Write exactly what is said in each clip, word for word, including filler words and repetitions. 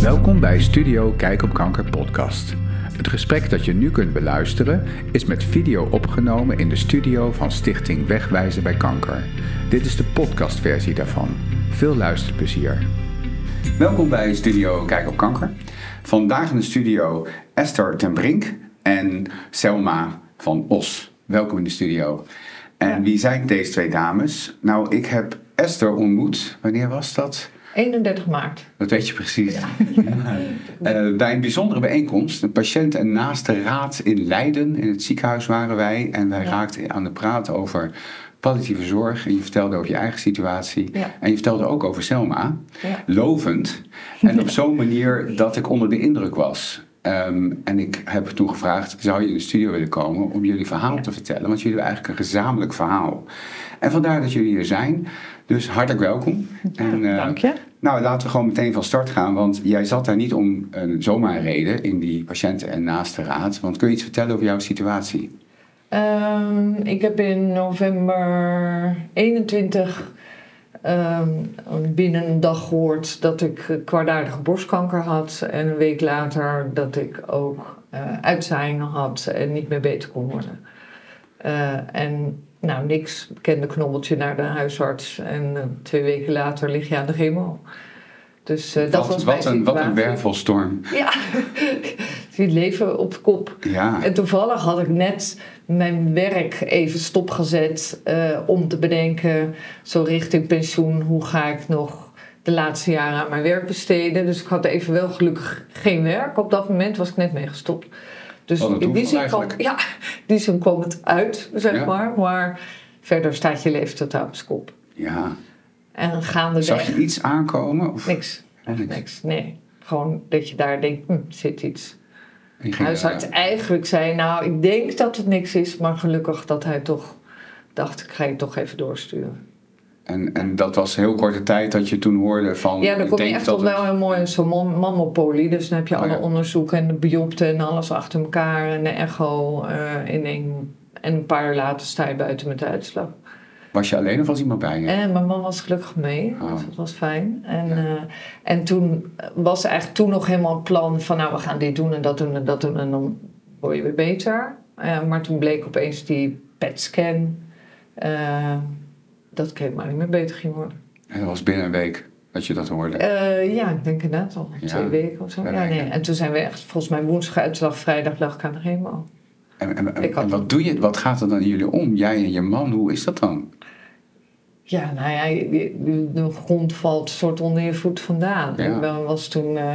Welkom bij Studio Kijk op Kanker podcast. Het gesprek dat je nu kunt beluisteren is met video opgenomen in de studio van Stichting Wegwijzen bij Kanker. Dit is de podcastversie daarvan. Veel luisterplezier. Welkom bij Studio Kijk op Kanker. Vandaag in de studio Esther ten Brink en Selma van Os. Welkom in de studio. En wie zijn deze twee dames? Nou, ik heb Esther ontmoet. Wanneer was dat? eenendertig maart. Dat weet je precies. Ja. uh, bij een bijzondere bijeenkomst. Een patiënt- en naastenraad in Leiden. In het ziekenhuis waren wij. En wij ja. raakten aan de praat over palliatieve zorg. En je vertelde over je eigen situatie. Ja. En je vertelde ook over Selma. Ja. Lovend. En op zo'n manier dat ik onder de indruk was. Um, en ik heb toen gevraagd, zou je in de studio willen komen om jullie verhaal ja. te vertellen? Want jullie hebben eigenlijk een gezamenlijk verhaal. En vandaar dat jullie hier zijn. Dus hartelijk welkom. Ja, en, uh, dank je. Nou, laten we gewoon meteen van start gaan. Want jij zat daar niet om een zomaar reden in die patiënten- en naastenraad. Want kun je iets vertellen over jouw situatie? Um, ik heb in november eenentwintig um, binnen een dag gehoord dat ik kwaadaardige borstkanker had. En een week later dat ik ook uh, uitzaaiingen had en niet meer beter kon worden. Uh, en nou, niks. Bekende knobbeltje naar de huisarts. En uh, twee weken later lig je aan de chemo. Dus uh, dat wat, was wat, mijn een, wat een wervelstorm. Ja, het leven op de kop. Ja. En toevallig had ik net mijn werk even stopgezet uh, om te bedenken, zo richting pensioen, hoe ga ik nog de laatste jaren aan mijn werk besteden. Dus ik had even wel gelukkig geen werk. Op dat moment was ik net mee gestopt. Dus in die zin kwam, ja, die zin kwam het uit, zeg ja. maar. Maar verder staat je leven totaal op z'n kop. Ja. En gaandeweg. Zag je iets aankomen? Of? Niks. niks. Niks. Nee. Gewoon dat je daar denkt, hm, zit iets. Huisarts uh, eigenlijk zei, nou, ik denk dat het niks is. Maar gelukkig dat hij toch dacht, ik ga je toch even doorsturen. En, en dat was heel korte tijd dat je toen hoorde van... Ja, dan kom je echt tot wel heel mooi zo'n mammopolie. Dus dan heb je alle oh, ja. onderzoeken en de biopten en alles achter elkaar. En de echo uh, in één. En een paar uur later sta je buiten met de uitslag. Was je alleen of was iemand bij je? En mijn man was gelukkig mee, oh. dus dat was fijn. En, ja. uh, en toen was eigenlijk toen nog helemaal een plan van... nou, we gaan dit doen en dat doen en dat doen en dan word je weer beter. Uh, maar toen bleek opeens die P E T-scan... Uh, dat ik helemaal niet meer beter ging worden. En dat was binnen een week dat je dat hoorde? Uh, ja, ik denk inderdaad al. Ja. Twee weken of zo. Ja, nee. En toen zijn we echt, volgens mij woensdag uitslag, vrijdag lag ik aan de chemo. En, en, en, en wat doe je, wat gaat er dan in jullie om? Jij en je man, hoe is dat dan? Ja, nou ja, de, de grond valt soort onder je voet vandaan. Ja. Ik ben, was toen uh,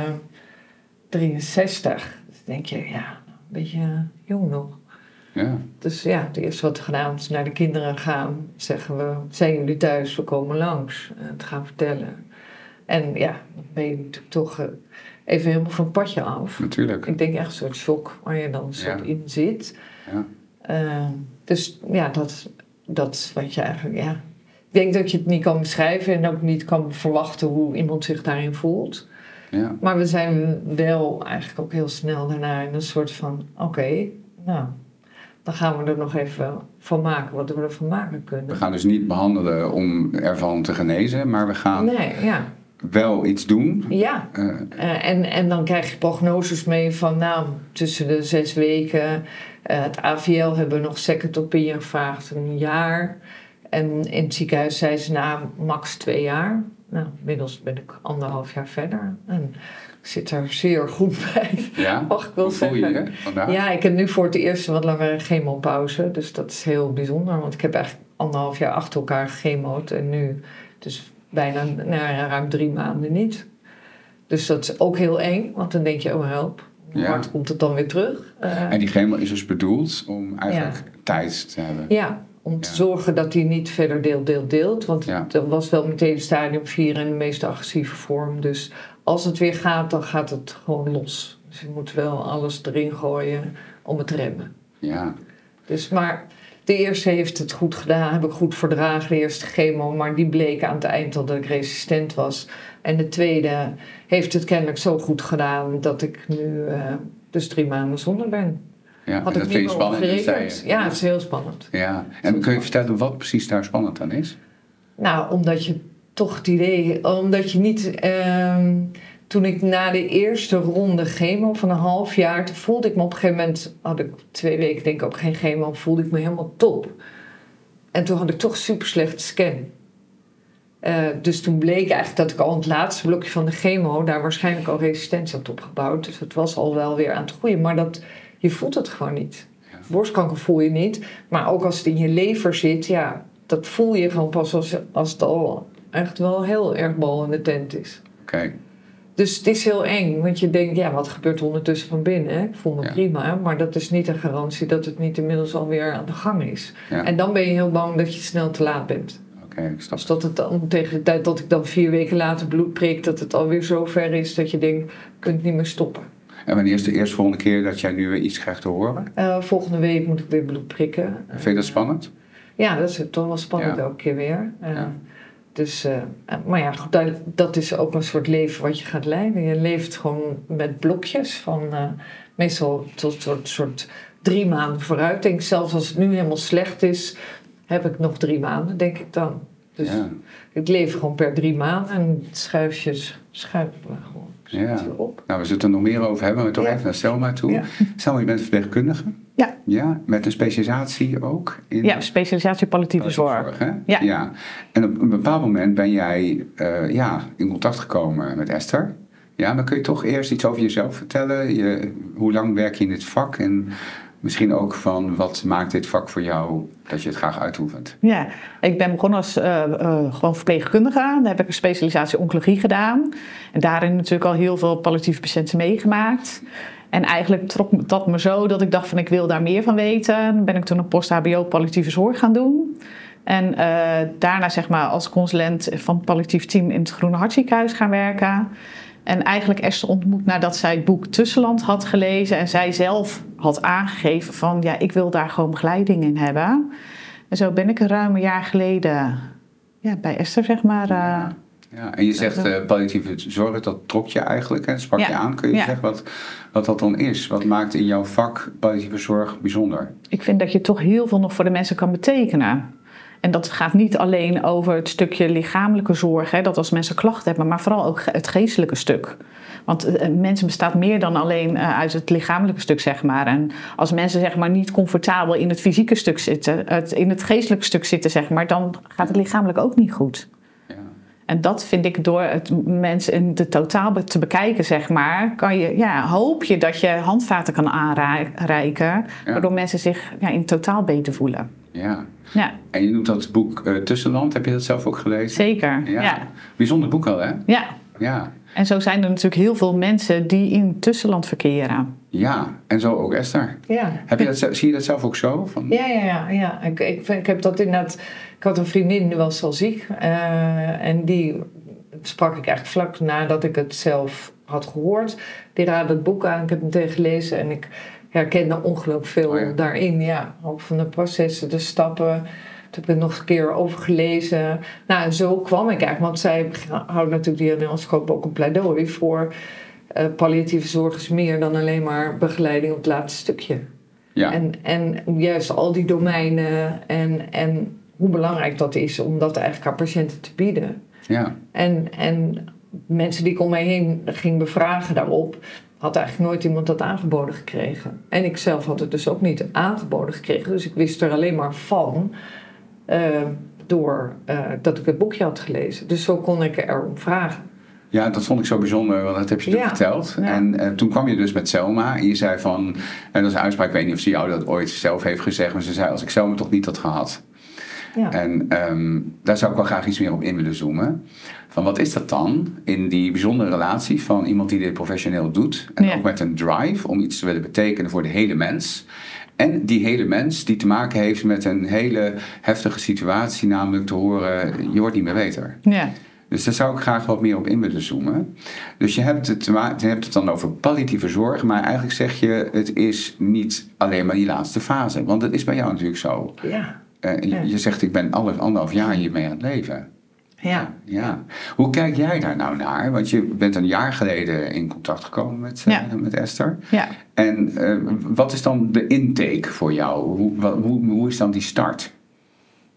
drieënzestig. Dus denk je, ja, een beetje uh, jong nog. Ja. Dus ja, het eerste wat we gedaan is naar de kinderen gaan. Zeggen we, zijn jullie thuis? We komen langs. Uh, te gaan vertellen. En ja, dan ben je natuurlijk toch uh, even helemaal van het padje af. Natuurlijk. Ik denk echt een soort shock waar je dan een soort ja. in zit. Ja. Uh, dus ja, dat, dat is wat je eigenlijk, ja... Ik denk dat je het niet kan beschrijven en ook niet kan verwachten hoe iemand zich daarin voelt. Ja. Maar we zijn wel eigenlijk ook heel snel daarna in een soort van, oké, okay, nou... dan gaan we er nog even van maken wat we ervan maken kunnen. We gaan dus niet behandelen om ervan te genezen, maar we gaan nee, ja. wel iets doen. Ja, uh, uh, en, en dan krijg je prognoses mee van, nou, tussen de zes weken. Uh, het A V L hebben nog second opinion gevraagd, een jaar. En in het ziekenhuis zei ze, nou, max twee jaar. Nou, inmiddels ben ik anderhalf jaar verder. En ik zit er zeer goed bij. Ja? Mag ik wel Hoe zeggen. Voel je je vandaag? Ja, ik heb nu voor het eerst een wat langere chemopauze. Dus dat is heel bijzonder. Want ik heb eigenlijk anderhalf jaar achter elkaar gechemo'd. En nu dus bijna nou, ruim drie maanden niet. Dus dat is ook heel eng. Want dan denk je, oh help. Hoe ja. hard komt het dan weer terug? Uh, en die chemo is dus bedoeld om eigenlijk ja. tijd te hebben. Ja. Om te ja. zorgen dat hij niet verder deelt, deelt, deelt. Want ja. dat was wel meteen stadium vier en de meest agressieve vorm. Dus als het weer gaat, dan gaat het gewoon los. Dus je moet wel alles erin gooien om het te remmen. Ja. Dus, maar de eerste heeft het goed gedaan, heb ik goed verdragen, de eerste chemo. Maar die bleek aan het eind dat ik resistent was. En de tweede heeft het kennelijk zo goed gedaan dat ik nu uh, dus drie maanden zonder ben. Ja, had en dat vind je spannend, zei je. Ja, het is heel spannend. Ja. En kun je vertellen wat precies daar spannend aan is? Nou, omdat je toch het idee... Omdat je niet... Uh, toen ik na de eerste ronde chemo van een half jaar... toen voelde ik me op een gegeven moment... had ik twee weken denk ik ook geen chemo... voelde ik me helemaal top. En toen had ik toch een super slechte scan. Uh, dus toen bleek eigenlijk dat ik al in het laatste blokje van de chemo... daar waarschijnlijk al resistentie had opgebouwd. Dus het was al wel weer aan het groeien. Maar dat, je voelt het gewoon niet. Ja. Borstkanker voel je niet. Maar ook als het in je lever zit... ja, dat voel je gewoon pas als, als het al echt wel heel erg bal in de tent is. Oké. Okay. Dus het is heel eng. Want je denkt, ja, wat gebeurt er ondertussen van binnen? Hè? Ik voel me ja. prima. Maar dat is niet een garantie dat het niet inmiddels alweer aan de gang is. Ja. En dan ben je heel bang dat je snel te laat bent. Okay, ik snap dus dat het dan tegen de tijd dat ik dan vier weken later bloed prik... dat het alweer zo ver is dat je denkt, je kunt niet meer stoppen. En wanneer is de eerste volgende keer dat jij nu weer iets krijgt te horen? Uh, volgende week moet ik weer bloed prikken. Vind je dat spannend? Uh, ja, dat is toch wel spannend ja. elke keer weer. Uh, ja. Dus, uh, maar ja, goed, dat, dat is ook een soort leven wat je gaat leiden. Je leeft gewoon met blokjes van uh, meestal tot een soort, soort drie maanden vooruit. Ik denk zelfs als het nu helemaal slecht is... heb ik nog drie maanden, denk ik dan. Dus ja. ik leef gewoon per drie maanden en schuifjes schuiven gewoon ja. op. Nou, we zullen het er nog meer over hebben, maar toch ja. even naar Selma toe. Ja. Selma, je bent verpleegkundige. Ja. Ja, met een specialisatie ook? In ja, specialisatie palliatieve zorg. zorg hè? Ja. ja. En op een bepaald moment ben jij uh, ja, in contact gekomen met Esther. Ja, maar kun je toch eerst iets over jezelf vertellen? Je, hoe lang werk je in dit vak en... Misschien ook van, wat maakt dit vak voor jou dat je het graag uitoefent? Ja, ik ben begonnen als uh, uh, gewoon verpleegkundige. Daar heb ik een specialisatie oncologie gedaan. En daarin natuurlijk al heel veel palliatieve patiënten meegemaakt. En eigenlijk trok dat me zo dat ik dacht van, ik wil daar meer van weten. Dan ben ik toen een post-H B O palliatieve zorg gaan doen. En uh, daarna zeg maar als consulent van het palliatief team in het Groene Hartziekenhuis gaan werken. En eigenlijk Esther ontmoet nadat zij het boek Tussenland had gelezen... en zij zelf had aangegeven van... ja, ik wil daar gewoon begeleiding in hebben. En zo ben ik een ruim een jaar geleden ja, bij Esther, zeg maar... Uh, ja. ja, en je zegt uh, palliatieve zorg, dat trok je eigenlijk, hè? Sprak ja. je aan. Kun je ja. zeggen wat, wat dat dan is? Wat maakt in jouw vak palliatieve zorg bijzonder? Ik vind dat je toch heel veel nog voor de mensen kan betekenen... En dat gaat niet alleen over het stukje lichamelijke zorg, hè, dat als mensen klachten hebben, maar vooral ook het geestelijke stuk. Want uh, mensen bestaat meer dan alleen uh, uit het lichamelijke stuk, zeg maar. En als mensen zeg maar niet comfortabel in het fysieke stuk zitten, het, in het geestelijke stuk zitten, zeg maar, dan gaat het lichamelijk ook niet goed. Ja. En dat vind ik door het mensen in de totaal te bekijken, zeg maar, kan je, ja, hoop je dat je handvaten kan aanreiken, ja. waardoor mensen zich ja, in totaal beter voelen. Ja. Ja. En je noemt dat boek uh, Tussenland. Heb je dat zelf ook gelezen? Zeker, ja. ja. Bijzonder boek al, hè? Ja. ja. En zo zijn er natuurlijk heel veel mensen die in Tussenland verkeren. Ja, en zo ook Esther. Ja. Heb je dat, zie je dat zelf ook zo? Van... Ja, ja, ja. ja. Ik, ik, ik heb dat inderdaad... Ik had een vriendin, die was al ziek. Uh, en die sprak ik eigenlijk vlak nadat ik het zelf had gehoord. Die raadde het boek aan. Ik heb het meteen gelezen en ik... herkende ongelooflijk veel oh ja. daarin, ja. Ook van de processen, de stappen. Toen heb ik het nog een keer over gelezen. Nou, en zo kwam ik eigenlijk. Want zij houdt natuurlijk die Nederlandse ook een pleidooi voor... Uh, palliatieve zorg is meer dan alleen maar begeleiding op het laatste stukje. Ja. En, en juist al die domeinen en, en hoe belangrijk dat is om dat eigenlijk aan patiënten te bieden. Ja. En, en mensen die ik om mij heen ging bevragen daarop... had eigenlijk nooit iemand dat aangeboden gekregen. En ik zelf had het dus ook niet aangeboden gekregen. Dus ik wist er alleen maar van... Uh, door uh, dat ik het boekje had gelezen. Dus zo kon ik erom vragen. Ja, dat vond ik zo bijzonder, want dat heb je toen ja. verteld. Ja. En uh, toen kwam je dus met Selma en je zei van... en dat is een uitspraak, ik weet niet of ze jou dat ooit zelf heeft gezegd... maar ze zei, als ik Selma toch niet had gehad... Ja. En um, daar zou ik wel graag iets meer op in willen zoomen. Van wat is dat dan in die bijzondere relatie van iemand die dit professioneel doet... en ja. ook met een drive om iets te willen betekenen voor de hele mens... en die hele mens die te maken heeft met een hele heftige situatie... namelijk te horen, je wordt niet meer beter. Ja. Dus daar zou ik graag wat meer op in willen zoomen. Dus je hebt het, je hebt het dan over palliatieve zorg... maar eigenlijk zeg je, het is niet alleen maar die laatste fase. Want dat is bij jou natuurlijk zo. Ja. Uh, ja. Je zegt, ik ben alle, anderhalf jaar hiermee aan het leven. Ja. ja. Hoe kijk jij daar nou naar? Want je bent een jaar geleden in contact gekomen met, uh, ja. met Esther. Ja. En uh, wat is dan de intake voor jou? Hoe, wat, hoe, hoe is dan die start?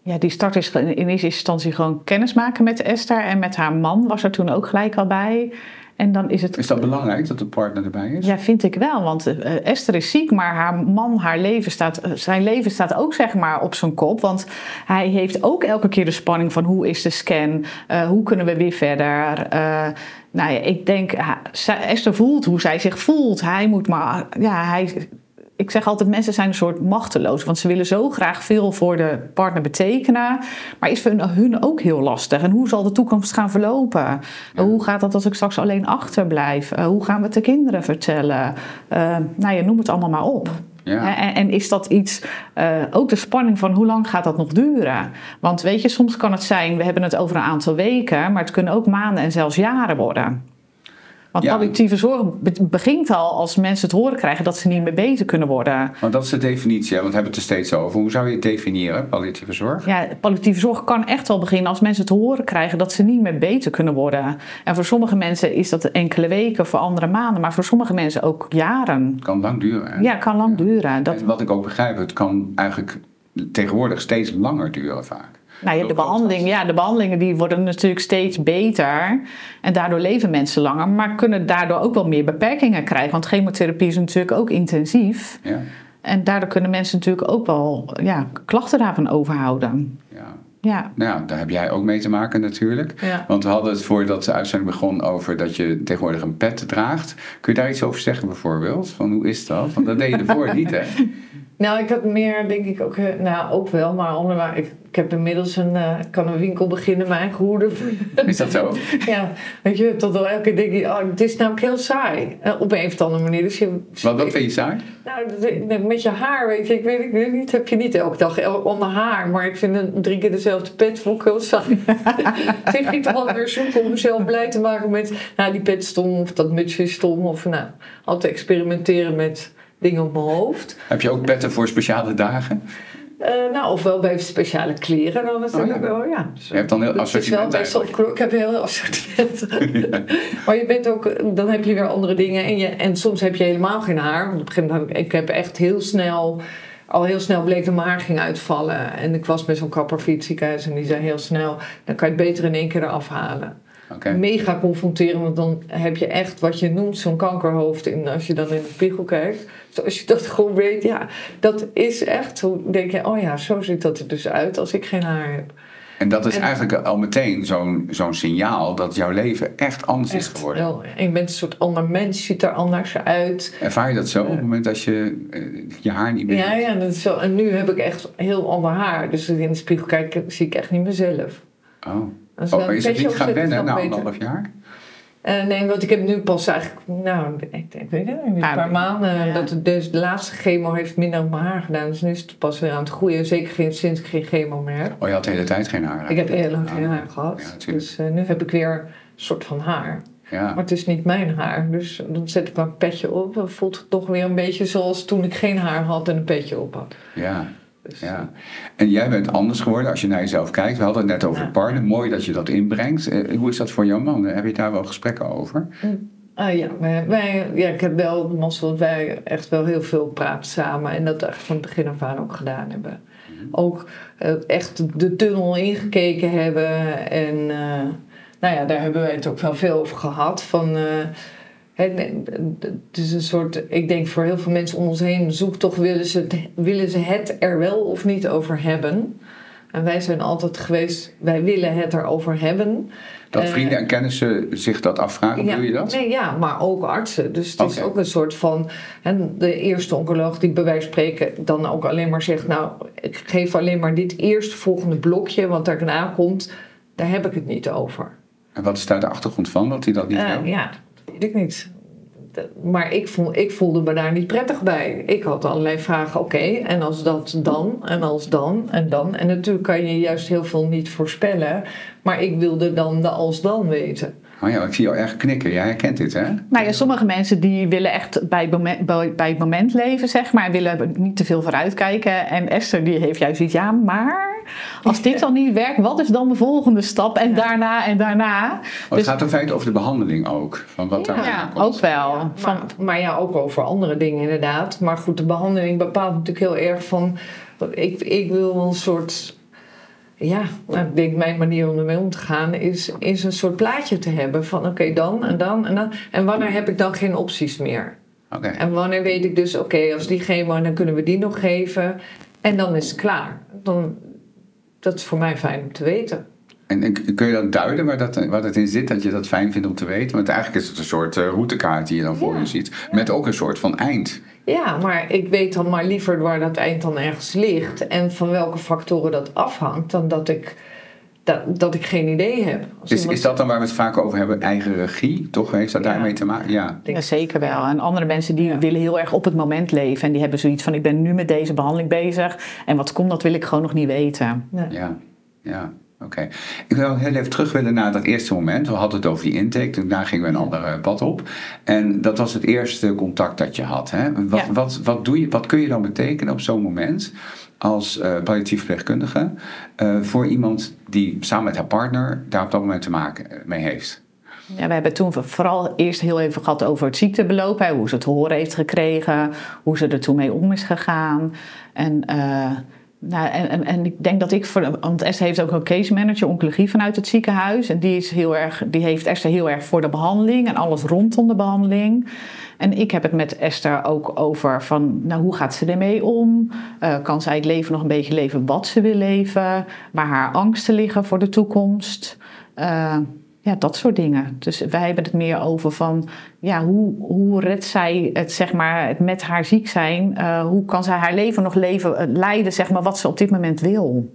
Ja, die start is in eerste instantie gewoon kennismaken met Esther. En met haar man was er toen ook gelijk al bij. En dan is het... Is dat belangrijk dat de partner erbij is? Ja, vind ik wel. Want uh, Esther is ziek, maar haar man, haar leven staat, uh, zijn leven staat ook zeg maar op zijn kop. Want hij heeft ook elke keer de spanning van hoe is de scan? Uh, hoe kunnen we weer verder? Uh, nou ja, ik denk, uh, Esther voelt hoe zij zich voelt. Hij moet maar... Ja, hij... Ik zeg altijd, mensen zijn een soort machteloos. Want ze willen zo graag veel voor de partner betekenen. Maar is voor hun ook heel lastig. En hoe zal de toekomst gaan verlopen? Ja. Hoe gaat dat als ik straks alleen achterblijf? Uh, hoe gaan we het de kinderen vertellen? Uh, nou ja, noem het allemaal maar op. Ja. En, en is dat iets, uh, ook de spanning van hoe lang gaat dat nog duren? Want weet je, soms kan het zijn, we hebben het over een aantal weken. Maar het kunnen ook maanden en zelfs jaren worden. Want ja. palliatieve zorg begint al als mensen het horen krijgen dat ze niet meer beter kunnen worden. Want dat is de definitie, hè? Want we hebben het er steeds over. Hoe zou je het definiëren, palliatieve zorg? Ja, palliatieve zorg kan echt wel beginnen als mensen het horen krijgen dat ze niet meer beter kunnen worden. En voor sommige mensen is dat enkele weken, voor andere maanden, maar voor sommige mensen ook jaren. Het kan lang duren. Hè? Ja, het kan lang ja. duren. Dat... En wat ik ook begrijp, het kan eigenlijk tegenwoordig steeds langer duren vaak. Nou ja, de, behandeling, ja, de behandelingen die worden natuurlijk steeds beter. En daardoor leven mensen langer. Maar kunnen daardoor ook wel meer beperkingen krijgen. Want chemotherapie is natuurlijk ook intensief. Ja. En daardoor kunnen mensen natuurlijk ook wel ja, klachten daarvan overhouden. Ja. Ja. Nou, daar heb jij ook mee te maken natuurlijk. Ja. Want we hadden het voordat de uitzending begon over dat je tegenwoordig een pet draagt. Kun je daar iets over zeggen bijvoorbeeld? Van hoe is dat? Want dat deed je ervoor niet, hè? Nou, ik had meer, denk ik ook, nou ook wel, maar onder, ik, ik heb inmiddels een, uh, kan een winkel beginnen, mijn eigen hoeder. Is dat zo? Ja, weet je, tot wel elke keer denk je, oh, het is namelijk heel saai, uh, op een of andere manier. Dus je, wat, wat vind je saai? Nou, met je haar, weet je, ik weet, ik weet niet, heb je niet elke dag onder haar, maar ik vind een, drie keer dezelfde pet vond ik heel saai. Dus ik ging toch wel weer zoeken om mezelf blij te maken met, nou, die pet stom, of dat mutsje is stom, of nou, altijd experimenteren met dingen op mijn hoofd. Heb je ook petten voor speciale dagen? Uh, nou, ofwel bij speciale kleren dan natuurlijk oh, ja. wel, ja. Dus, je hebt dan heel assortiment eigenlijk. Ik heb heel assortiment. Ja. Maar je bent ook, dan heb je weer andere dingen en, je, en soms heb je helemaal geen haar. Want op een gegeven moment, ik heb echt heel snel, al heel snel bleek dat mijn haar ging uitvallen. En ik was met zo'n kapper via het ziekenhuis en die zei heel snel, dan kan je het beter in één keer eraf halen. Okay. Mega confronteren, want dan heb je echt wat je noemt zo'n kankerhoofd in, als je dan in de spiegel kijkt. Dus als je dat gewoon weet, ja, dat is echt, hoe denk je, oh ja, zo ziet dat er dus uit als ik geen haar heb. En dat is en, eigenlijk al meteen zo'n, zo'n signaal dat jouw leven echt anders echt is geworden. Wel, je bent een soort ander mens, ziet er anders uit. Ervaar je dat zo op het moment als je uh, je haar niet meer ja, hebt? Ja, dat is zo. En nu heb ik echt heel ander haar. Dus als ik in de spiegel kijk, zie ik echt niet mezelf. Oh. Oh, maar is het niet gaan wennen na anderhalf jaar? Uh, nee, want ik heb nu pas eigenlijk, nou, ik, ik weet het niet, een paar maanden. Ja. Dat dus de laatste chemo heeft minder op mijn haar gedaan. Dus nu is het pas weer aan het groeien. Zeker geen, sinds ik geen chemo meer heb. Oh, je had de hele tijd geen haar? Ik heb heel lang geen haar gehad. Ja, dus uh, nu heb ik weer een soort van haar. Ja. Maar het is niet mijn haar. Dus dan zet ik maar een petje op. Dan voelt het toch weer een beetje zoals toen ik geen haar had en een petje op had. Ja. Ja. En jij bent anders geworden als je naar jezelf kijkt. We hadden het net over ja. partner. Mooi dat je dat inbrengt. Uh, hoe is dat voor jouw man? Heb je daar wel gesprekken over? Uh, ja, wij, wij, ja, ik heb wel mazzel dat wij echt wel heel veel praten samen. En dat echt van het begin af aan ook gedaan hebben. Mm-hmm. Ook uh, echt de tunnel ingekeken hebben. En uh, nou ja, daar hebben wij het ook wel veel over gehad. Van... Uh, Het is een soort, ik denk voor heel veel mensen om ons heen, zoektocht willen ze, het, willen ze het er wel of niet over hebben. En wij zijn altijd geweest, wij willen het erover hebben. Dat vrienden en kennissen zich dat afvragen, ja, doe je dat? Nee, ja, maar ook artsen. Dus het okay. is ook een soort van, en de eerste oncoloog die bij wijze van spreken dan ook alleen maar zegt, nou, ik geef alleen maar dit eerstvolgende blokje, want daarna komt, daar heb ik het niet over. En wat is daar de achtergrond van, dat hij dat niet uh, wil? Ja, dat weet ik niet. Maar ik, voel, ik voelde me daar niet prettig bij. Ik had allerlei vragen, oké, okay, en als dat dan, en als dan, en dan. En natuurlijk kan je juist heel veel niet voorspellen. Maar ik wilde dan de als dan weten. Oh ja, ik zie jou erg knikken. Jij herkent dit, hè? Nou ja, sommige mensen die willen echt bij het moment, bij het moment leven, zeg maar. En willen niet te veel vooruitkijken. En Esther die heeft juist iets, ja, maar... Als dit dan niet werkt, wat is dan de volgende stap? En ja. daarna en daarna. Oh, het dus, gaat in feite over de behandeling ook. Van wat ja, daar ja ook wel. Ja, van, maar, maar ja, ook over andere dingen inderdaad. Maar goed, de behandeling bepaalt natuurlijk heel erg van... Ik, ik wil een soort... Ja, nou, ik denk mijn manier om ermee om te gaan is, is een soort plaatje te hebben van oké, okay, dan en dan en dan. En wanneer heb ik dan geen opties meer? Okay. En wanneer weet ik dus, oké, okay, als die chemo, dan kunnen we die nog geven. En dan is het klaar. Dan, dat is voor mij fijn om te weten. En, en kun je dat duiden waar, dat, waar dat in zit, dat je dat fijn vindt om te weten? Want eigenlijk is het een soort uh, routekaart die je dan voor ja. je ziet. Met ook een soort van eind. Ja, maar ik weet dan maar liever waar dat eind dan ergens ligt. En van welke factoren dat afhangt, dan dat ik, dat, dat ik geen idee heb. Is, iemand... is dat dan waar we het vaak over hebben, eigen regie? Toch heeft dat ja. daarmee te maken? Ja. ja, zeker wel. En andere mensen die ja. willen heel erg op het moment leven. En die hebben zoiets van, ik ben nu met deze behandeling bezig. En wat komt, dat wil ik gewoon nog niet weten. Ja, ja. ja. Oké. Okay. Ik wil heel even terug willen naar dat eerste moment. We hadden het over die intake, toen daar gingen we een ander pad op. En dat was het eerste contact dat je had. Hè? Wat, ja. wat, wat, doe je, wat kun je dan betekenen op zo'n moment als uh, palliatief verpleegkundige uh, voor iemand die samen met haar partner daar op dat moment te maken mee heeft? Ja, we hebben toen vooral eerst heel even gehad over het ziektebeloop. Hè, hoe ze het te horen heeft gekregen, hoe ze er toen mee om is gegaan. En... Uh, Nou, en, en, en ik denk dat ik, voor, want Esther heeft ook een case manager oncologie vanuit het ziekenhuis. En die, is heel erg, die heeft Esther heel erg voor de behandeling en alles rondom de behandeling. En ik heb het met Esther ook over van, nou, hoe gaat ze ermee om? Uh, kan zij het leven nog een beetje leven wat ze wil leven? Waar haar angsten liggen voor de toekomst? Uh, Ja, dat soort dingen. Dus wij hebben het meer over van... ja, hoe, hoe redt zij het, zeg maar, het met haar ziek zijn? Uh, hoe kan zij haar leven nog leven, uh, leiden, zeg maar, wat ze op dit moment wil?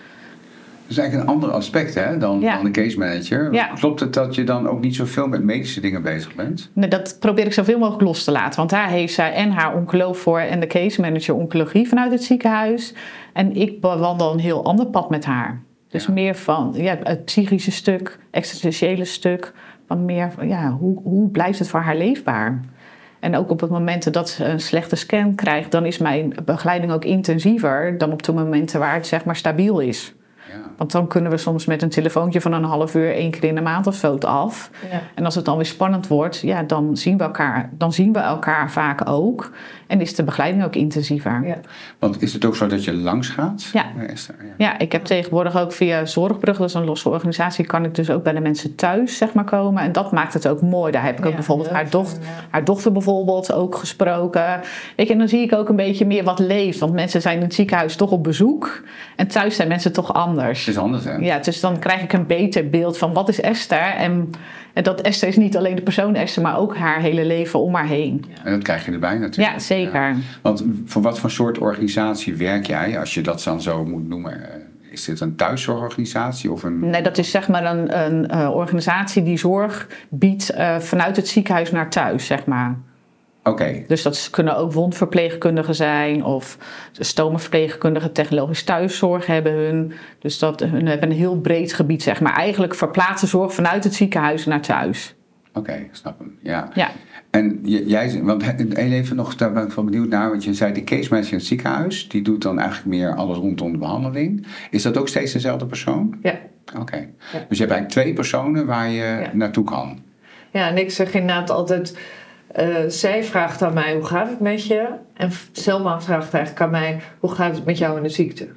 Dat is eigenlijk een ander aspect, hè, dan, ja. dan de case manager. Ja. Klopt het dat je dan ook niet zoveel met medische dingen bezig bent? Nee, dat probeer ik zoveel mogelijk los te laten. Want daar heeft zij en haar oncoloog voor... en de case manager oncologie vanuit het ziekenhuis. En ik bewandel een heel ander pad met haar. Dus ja. meer van ja, het psychische stuk, existentiële stuk. Van meer van ja, hoe, hoe blijft het voor haar leefbaar? En ook op het moment dat ze een slechte scan krijgt, dan is mijn begeleiding ook intensiever dan op de momenten waar het zeg maar stabiel is. Ja. Want dan kunnen we soms met een telefoontje van een half uur één keer in de maand of zo af. Ja. En als het dan weer spannend wordt, ja, dan zien we elkaar, dan zien we elkaar vaak ook. En is de begeleiding ook intensiever. Ja. Want is het ook zo dat je langs gaat? Ja. Ja. ja, ik heb tegenwoordig ook via Zorgbrug, dat is een losse organisatie, kan ik dus ook bij de mensen thuis zeg maar komen. En dat maakt het ook mooi. Daar heb ik ook ja, bijvoorbeeld haar dochter, ja. haar dochter bijvoorbeeld ook gesproken. Weet je, en dan zie ik ook een beetje meer wat leeft. Want mensen zijn in het ziekenhuis toch op bezoek. En thuis zijn mensen toch anders. Het is anders, hè? Ja, dus dan krijg ik een beter beeld van wat is Esther. En, en dat Esther is niet alleen de persoon Esther, maar ook haar hele leven om haar heen. En dat krijg je erbij natuurlijk. Ja, zeker. Ja. Want voor wat voor soort organisatie werk jij, als je dat dan zo moet noemen? Is dit een thuiszorgorganisatie of een... Nee, dat is zeg maar een, een uh, organisatie die zorg biedt uh, vanuit het ziekenhuis naar thuis, zeg maar. Oké. Okay. Dus dat kunnen ook wondverpleegkundigen zijn of stomaverpleegkundigen, technologisch thuiszorg hebben hun. Dus dat, hun hebben een heel breed gebied, zeg maar. Eigenlijk verplaatsen zorg vanuit het ziekenhuis naar thuis. Oké, okay, snap hem. Ja. ja. En jij, want even nog, daar ben ik van benieuwd naar, want je zei de case manager in het ziekenhuis, die doet dan eigenlijk meer alles rondom de behandeling. Is dat ook steeds dezelfde persoon? Ja. Oké. Okay. Ja. Dus je hebt eigenlijk twee personen waar je ja. naartoe kan. Ja, en ik zeg inderdaad altijd, uh, zij vraagt aan mij, hoe gaat het met je? En Selma vraagt eigenlijk aan mij, hoe gaat het met jou in de ziekte?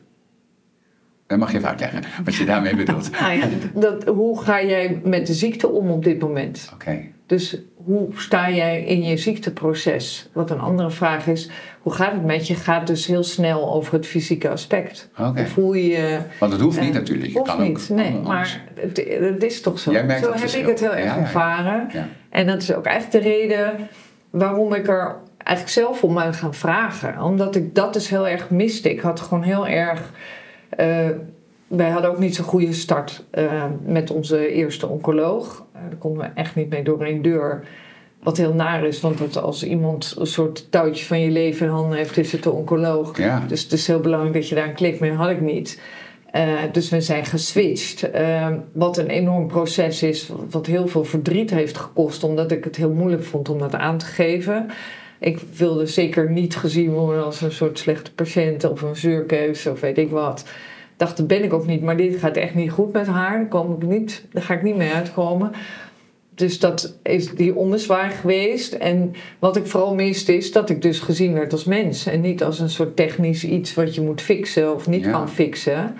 Dat mag je even uitleggen, wat je daarmee bedoelt. Nou ja, dat, hoe ga jij met de ziekte om op dit moment? Oké. Okay. Dus hoe sta jij in je ziekteproces? Wat een andere vraag is, hoe gaat het met je? Gaat dus heel snel over het fysieke aspect. Okay. Voel je... Want het hoeft niet uh, natuurlijk. Hoeft kan niet, ook nee. Maar het, het is toch zo. Jij merkt zo dat heb verschil. ik het heel erg ja, ja, ervaren. Ja. En dat is ook eigenlijk de reden waarom ik er eigenlijk zelf om ben gaan vragen. Omdat ik dat dus heel erg miste. Ik had gewoon heel erg... Uh, wij hadden ook niet zo'n goede start uh, met onze eerste oncoloog. Uh, daar konden we echt niet mee door één deur. Wat heel naar is, want het, als iemand een soort touwtje van je leven in handen heeft, is het de oncoloog. Ja. Dus het is heel belangrijk dat je daar een klik mee had ik niet. Uh, dus we zijn geswitcht. Uh, wat een enorm proces is, wat heel veel verdriet heeft gekost, omdat ik het heel moeilijk vond om dat aan te geven. Ik wilde zeker niet gezien worden als een soort slechte patiënt of een zeurkeus of weet ik wat. Ik dacht, dat ben ik ook niet, maar dit gaat echt niet goed met haar. Daar, kom ik niet, daar ga ik niet mee uitkomen. Dus dat is die ommezwaai geweest. En wat ik vooral miste is dat ik dus gezien werd als mens. En niet als een soort technisch iets wat je moet fixen of niet ja. kan fixen.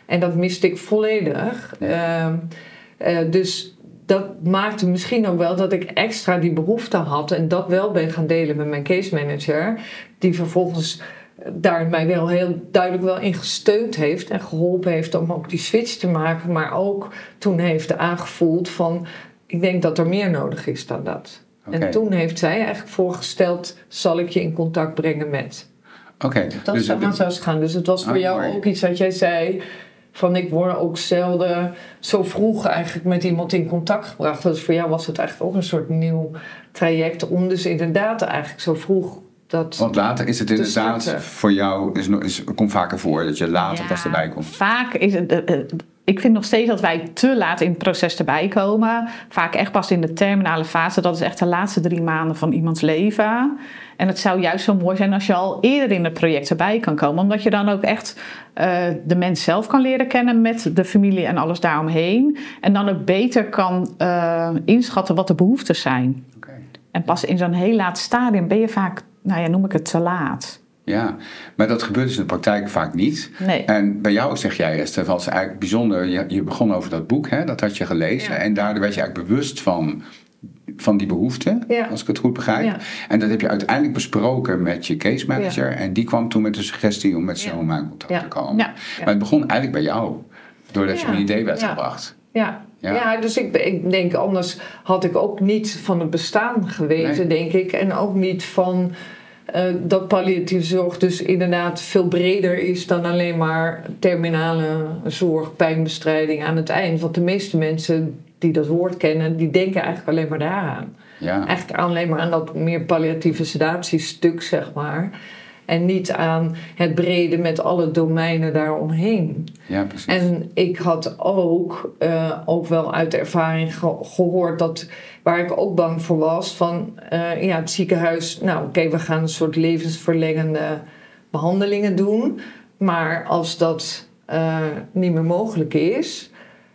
En dat miste ik volledig. Ja. Uh, uh, dus dat maakte misschien ook wel dat ik extra die behoefte had. En dat wel ben gaan delen met mijn case manager. Die vervolgens daar mij wel heel duidelijk wel in gesteund heeft. En geholpen heeft om ook die switch te maken. Maar ook toen heeft aangevoeld van... ik denk dat er meer nodig is dan dat. Okay. En toen heeft zij eigenlijk voorgesteld... zal ik je in contact brengen met... Oké. Okay. Dat dus zou de... gaan. Dus het was voor oh, jou mooi. Ook iets wat jij zei... van ik word ook zelden zo vroeg eigenlijk met iemand in contact gebracht. Dus voor jou was het eigenlijk ook een soort nieuw traject... om dus inderdaad eigenlijk zo vroeg... Dat Want later is het inderdaad starten. Voor jou... Is, is, komt vaker voor dat je later ja, pas erbij komt. Vaak is het... Uh, uh, ik vind nog steeds dat wij te laat in het proces erbij komen. Vaak echt pas in de terminale fase. Dat is echt de laatste drie maanden van iemands leven. En het zou juist zo mooi zijn als je al eerder in het project erbij kan komen. Omdat je dan ook echt uh, de mens zelf kan leren kennen met de familie en alles daaromheen. En dan ook beter kan uh, inschatten wat de behoeftes zijn. Okay. En pas in zo'n heel laat stadium ben je vaak, nou ja, noem ik het te laat. Ja, maar dat gebeurt dus in de praktijk vaak niet. Nee. En bij jou, zeg jij Esther, was eigenlijk bijzonder... Je, je begon over dat boek, hè, dat had je gelezen... Ja. En daardoor werd je eigenlijk bewust van, van die behoefte, ja. als ik het goed begrijp. Ja. En dat heb je uiteindelijk besproken met je case manager... Ja. En die kwam toen met de suggestie om met Selma in contact ja. te komen. Ja. Ja. Maar het begon eigenlijk bij jou, doordat ja. je een idee werd ja. gebracht. Ja. Ja. ja, dus ik, ik denk anders had ik ook niet van het bestaan geweten, nee. denk ik. En ook niet van... Uh, dat palliatieve zorg dus inderdaad veel breder is dan alleen maar terminale zorg, pijnbestrijding aan het eind. Want de meeste mensen die dat woord kennen, die denken eigenlijk alleen maar daaraan. Ja. Eigenlijk alleen maar aan dat meer palliatieve sedatiestuk, zeg maar. En niet aan het brede met alle domeinen daaromheen. Ja, precies. En ik had ook, uh, ook wel uit ervaring ge- gehoord dat... waar ik ook bang voor was, van uh, ja, het ziekenhuis... nou oké, okay, we gaan een soort levensverlengende behandelingen doen. Maar als dat uh, niet meer mogelijk is...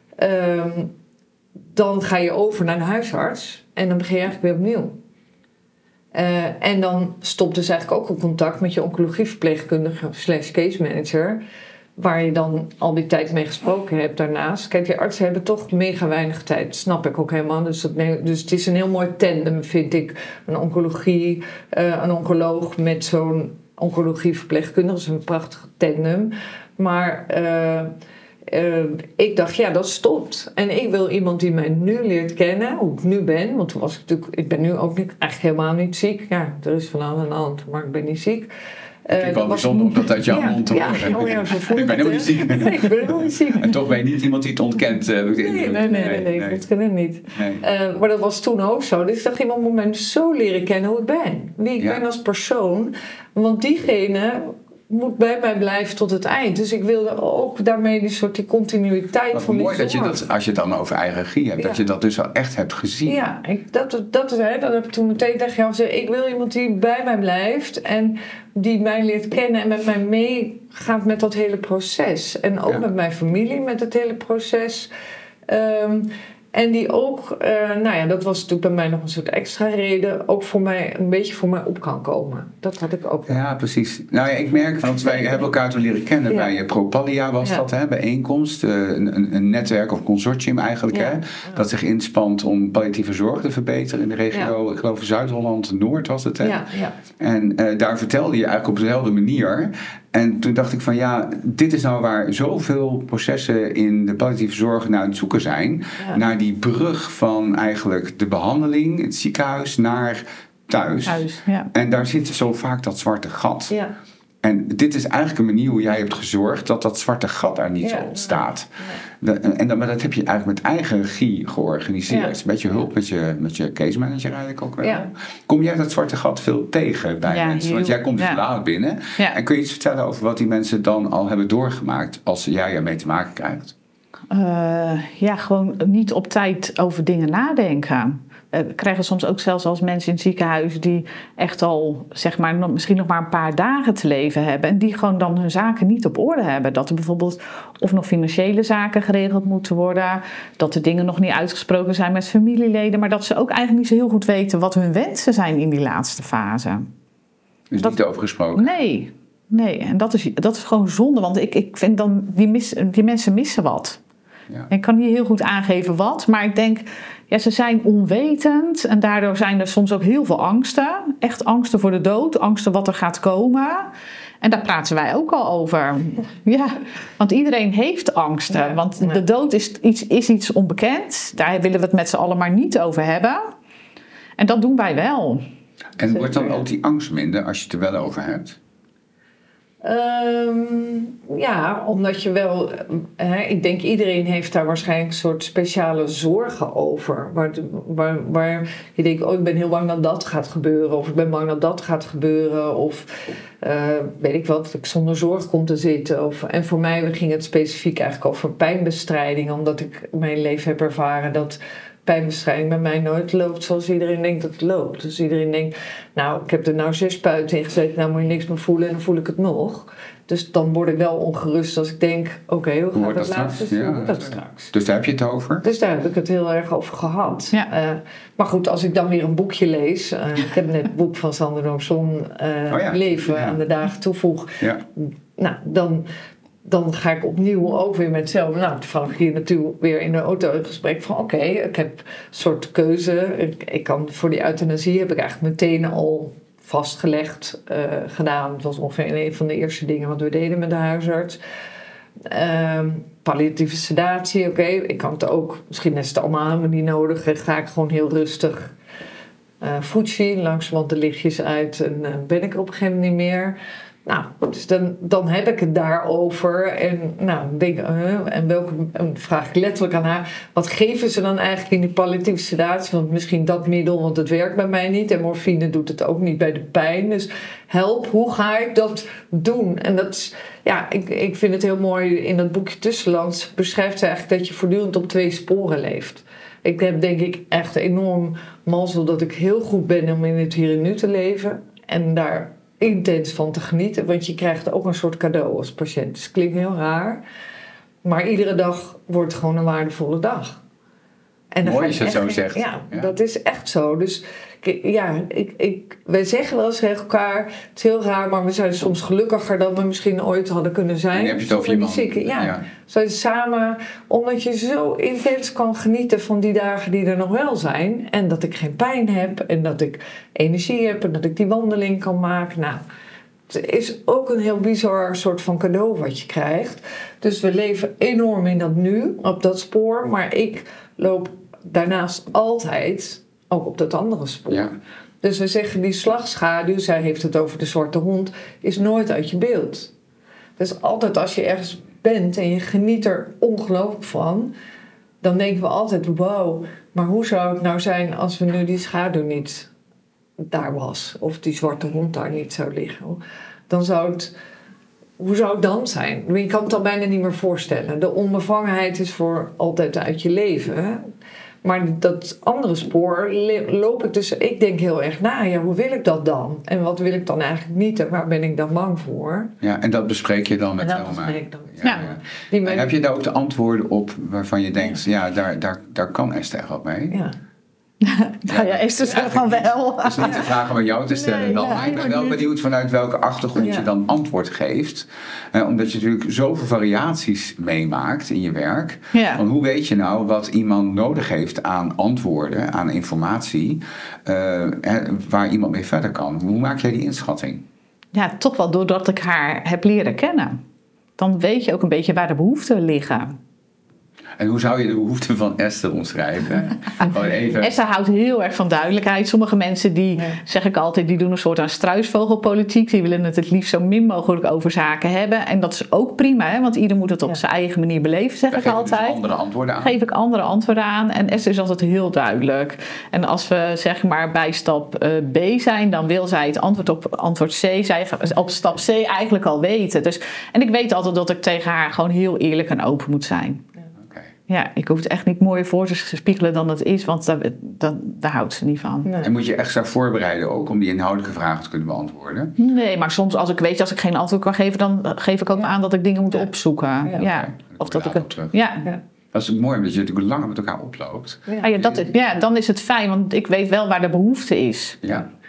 Um, dan ga je over naar een huisarts. En dan begin je eigenlijk weer opnieuw. Uh, en dan stopt dus eigenlijk ook een contact met je oncologieverpleegkundige slash case manager... waar je dan al die tijd mee gesproken hebt daarnaast. Kijk, die artsen hebben toch mega weinig tijd. Dat snap ik ook helemaal. Dus, dat, dus het is een heel mooi tandem, vind ik. Een oncologie, uh, een oncoloog met zo'n oncologieverpleegkundige. Dat is een prachtige tandem. Maar... Uh, Uh, ik dacht, ja, dat stopt. En ik wil iemand die mij nu leert kennen, hoe ik nu ben. Want toen was ik natuurlijk, ik ben nu ook niet, eigenlijk helemaal niet ziek. Ja, er is van alles aan de hand, maar ik ben niet ziek. Uh, ik vind wel bijzonder om dat uit jouw mond te horen. Ja, oh ja, zo ik ben helemaal niet ziek. Nee, ik ben helemaal niet ziek. En toch ben je niet iemand die het ontkent. Uh, nee, nee, nee, nee, nee, nee, dat kan ik niet. Nee. Uh, maar dat was toen ook zo. Dus ik dacht, iemand moet mij zo leren kennen hoe ik ben. Wie ik ja. ben als persoon. Want diegene... moet bij mij blijven tot het eind. Dus ik wilde ook daarmee die soort die continuïteit Wat van die mooi dat je dat, als je het dan over eigen regie hebt, ja. dat je dat dus wel echt hebt gezien. Ja, ik, dat, dat, hè, dat heb ik toen meteen tegen jou gezegd. Ik wil iemand die bij mij blijft en die mij leert kennen en met mij meegaat met dat hele proces. En ook ja. met mijn familie, met het hele proces. Um, En die ook, uh, nou ja, dat was natuurlijk bij mij nog een soort extra reden, ook voor mij een beetje voor mij op kan komen. Dat had ik ook wel. Ja, precies. Nou ja, ik merk, want wij hebben elkaar toen leren kennen ja. bij Propallia was ja. dat, hè, bijeenkomst. Uh, een, een netwerk of consortium eigenlijk, ja. hè, ja. dat zich inspant om palliatieve zorg te verbeteren in de regio, ja. ik geloof Zuid-Holland, Noord was het. Hè? Ja, ja. En uh, daar vertelde je eigenlijk op dezelfde manier. En toen dacht ik van ja, dit is nou waar zoveel processen in de palliatieve zorg naar het zoeken zijn. Ja. Naar die brug van eigenlijk de behandeling, het ziekenhuis, naar thuis. Thuis, ja. En daar zit zo vaak dat zwarte gat. Ja. En dit is eigenlijk een manier hoe jij hebt gezorgd dat dat zwarte gat daar niet ja. zo ontstaat. Ja. De, en dan, maar dat heb je eigenlijk met eigen regie georganiseerd. Ja. Een beetje hulp met je, met je case manager eigenlijk ook wel. Ja. Kom jij dat zwarte gat veel tegen bij ja, mensen? Want jij komt dus ja. laat binnen. Ja. En kun je iets vertellen over wat die mensen dan al hebben doorgemaakt als jij ermee te maken krijgt? Uh, ja, gewoon niet op tijd over dingen nadenken. We krijgen soms ook zelfs als mensen in het ziekenhuis die echt al, zeg maar, misschien nog maar een paar dagen te leven hebben. En die gewoon dan hun zaken niet op orde hebben. Dat er bijvoorbeeld of nog financiële zaken geregeld moeten worden. Dat de dingen nog niet uitgesproken zijn met familieleden. Maar dat ze ook eigenlijk niet zo heel goed weten wat hun wensen zijn in die laatste fase. Dus dat, niet over gesproken? Nee. Nee, en dat is, dat is gewoon zonde. Want ik, ik vind dan, die, mis, die mensen missen wat. Ja. Ik kan niet heel goed aangeven wat. Maar ik denk, ja, ze zijn onwetend. En daardoor zijn er soms ook heel veel angsten. Echt angsten voor de dood. Angsten wat er gaat komen. En daar praten wij ook al over. Ja, want iedereen heeft angsten. Ja, want ja. de dood is iets, is iets onbekend. Daar willen we het met z'n allen maar niet over hebben. En dat doen wij wel. En wordt dan ook die angst minder als je het er wel over hebt? Um, ja, omdat je wel... Hè, ik denk iedereen heeft daar waarschijnlijk een soort speciale zorgen over. Waar, waar, waar je denkt, oh, ik ben heel bang dat dat gaat gebeuren. Of ik ben bang dat dat gaat gebeuren. Of uh, weet ik wat, dat ik zonder zorg kom te zitten. Of, en voor mij ging het specifiek eigenlijk over pijnbestrijding. Omdat ik mijn leven heb ervaren dat... pijnbestrijding bij mij nooit loopt zoals iedereen denkt dat het loopt. Dus iedereen denkt, nou, ik heb er nou zes spuiten in gezeten, nou moet je niks meer voelen en dan voel ik het nog. Dus dan word ik wel ongerust als ik denk, oké, okay, hoe gaat het laatste? Ja. Hoe gaat dat straks? Dus daar heb je het over? Dus daar heb ik het heel erg over gehad. Ja. Uh, maar goed, als ik dan weer een boekje lees, uh, ik heb net het boek van Sander Noomson, uh, oh ja. Leven ja. aan de dagen toevoeg, ja. nou, dan... Dan ga ik opnieuw ook weer met hetzelfde. Nou, toevallig hier naartoe weer in de auto in gesprek van... oké, okay, ik heb een soort keuze. Ik, ik kan, voor die euthanasie heb ik eigenlijk meteen al vastgelegd uh, gedaan. Het was ongeveer een van de eerste dingen wat we deden met de huisarts. Um, palliatieve sedatie, oké. Okay, ik kan het ook, misschien is het allemaal helemaal niet nodig. Dan ga ik gewoon heel rustig uh, voetje langzamerhand de lichtjes uit... en uh, ben ik er op een gegeven moment niet meer... Nou, dus dan, dan heb ik het daarover en nou, denk, uh, en welke, en vraag ik letterlijk aan haar, wat geven ze dan eigenlijk in die palliatieve sedatie? Want misschien dat middel, want het werkt bij mij niet en morfine doet het ook niet bij de pijn. Dus help, hoe ga ik dat doen? En dat is, ja, ik, ik vind het heel mooi in dat boekje Tussenlands beschrijft ze eigenlijk dat je voortdurend op twee sporen leeft. Ik heb denk ik echt enorm mazzel dat ik heel goed ben om in het hier en nu te leven en daar intens van te genieten, want je krijgt ook een soort cadeau als patiënt. Dus het klinkt heel raar, maar iedere dag wordt gewoon een waardevolle dag. En mooi als je het zo zegt. Ja, ja, dat is echt zo. Dus ja, ik, ik, wij zeggen wel eens tegen elkaar, het is heel raar, maar we zijn soms gelukkiger dan we misschien ooit hadden kunnen zijn. En heb je het over je man. Ja, ja. Zijn samen, omdat je zo intens kan genieten van die dagen die er nog wel zijn. En dat ik geen pijn heb en dat ik energie heb en dat ik die wandeling kan maken. Nou, het is ook een heel bizar soort van cadeau wat je krijgt. Dus we leven enorm in dat nu, op dat spoor. Maar ik loop daarnaast altijd ook op dat andere spoor. Ja. Dus we zeggen die slagschaduw, zij heeft het over de zwarte hond, is nooit uit je beeld. Dus altijd als je ergens bent en je geniet er ongelooflijk van, dan denken we altijd, wow, maar hoe zou het nou zijn als we nu die schaduw niet daar was, of die zwarte hond daar niet zou liggen? Dan zou het, hoe zou het dan zijn? Je kan het dan bijna niet meer voorstellen. De onbevangenheid is voor altijd uit je leven, hè? Maar dat andere spoor loop ik dus... Ik denk heel erg na, ja, hoe wil ik dat dan? En wat wil ik dan eigenlijk niet? En waar ben ik dan bang voor? Ja, en dat bespreek je dan met Elma. En dat bespreek ik dan met ja, ja. Die men... Heb je daar ook de antwoorden op waarvan je denkt... ja, ja daar, daar, daar kan Esther echt wat mee? Ja. Nou ja, Esther zegt van wel. Het is niet de vraag om aan jou te stellen. Nee, dan, ja, maar ik ben wel benieuwd vanuit welke achtergrond ja. je dan antwoord geeft. Eh, omdat je natuurlijk zoveel variaties meemaakt in je werk. Ja. Want hoe weet je nou wat iemand nodig heeft aan antwoorden, aan informatie, uh, waar iemand mee verder kan? Hoe maak jij die inschatting? Ja, toch wel doordat ik haar heb leren kennen. Dan weet je ook een beetje waar de behoeften liggen. En hoe zou je de behoeften van Esther omschrijven? Even... Esther houdt heel erg van duidelijkheid. Sommige mensen die, ja. zeg ik altijd, die doen een soort aan struisvogelpolitiek. Die willen het het liefst zo min mogelijk over zaken hebben. En dat is ook prima, hè? Want ieder moet het op ja. zijn eigen manier beleven, zeg Daar ik altijd. Daar geef ik andere antwoorden aan. Geef ik andere antwoorden aan. En Esther is altijd heel duidelijk. En als we zeg maar bij stap uh, B zijn, dan wil zij het antwoord op antwoord C, zij op stap C eigenlijk al weten. Dus, en ik weet altijd dat ik tegen haar gewoon heel eerlijk en open moet zijn. Ja, ik hoef het echt niet mooier voor te spiegelen dan het is, want daar, daar, daar houdt ze niet van. Nee. En moet je extra voorbereiden ook om die inhoudelijke vragen te kunnen beantwoorden? Nee, maar soms als ik weet, als ik geen antwoord kan geven, dan geef ik ook ja. aan dat ik dingen moet ja. opzoeken. Ja. Ja. Ja. Of dat ik het. Ja. Ja. Dat is mooi, omdat je natuurlijk langer met elkaar oploopt. Ja. Ah, ja, dat is, ja, dan is het fijn, want ik weet wel waar de behoefte is. Ja.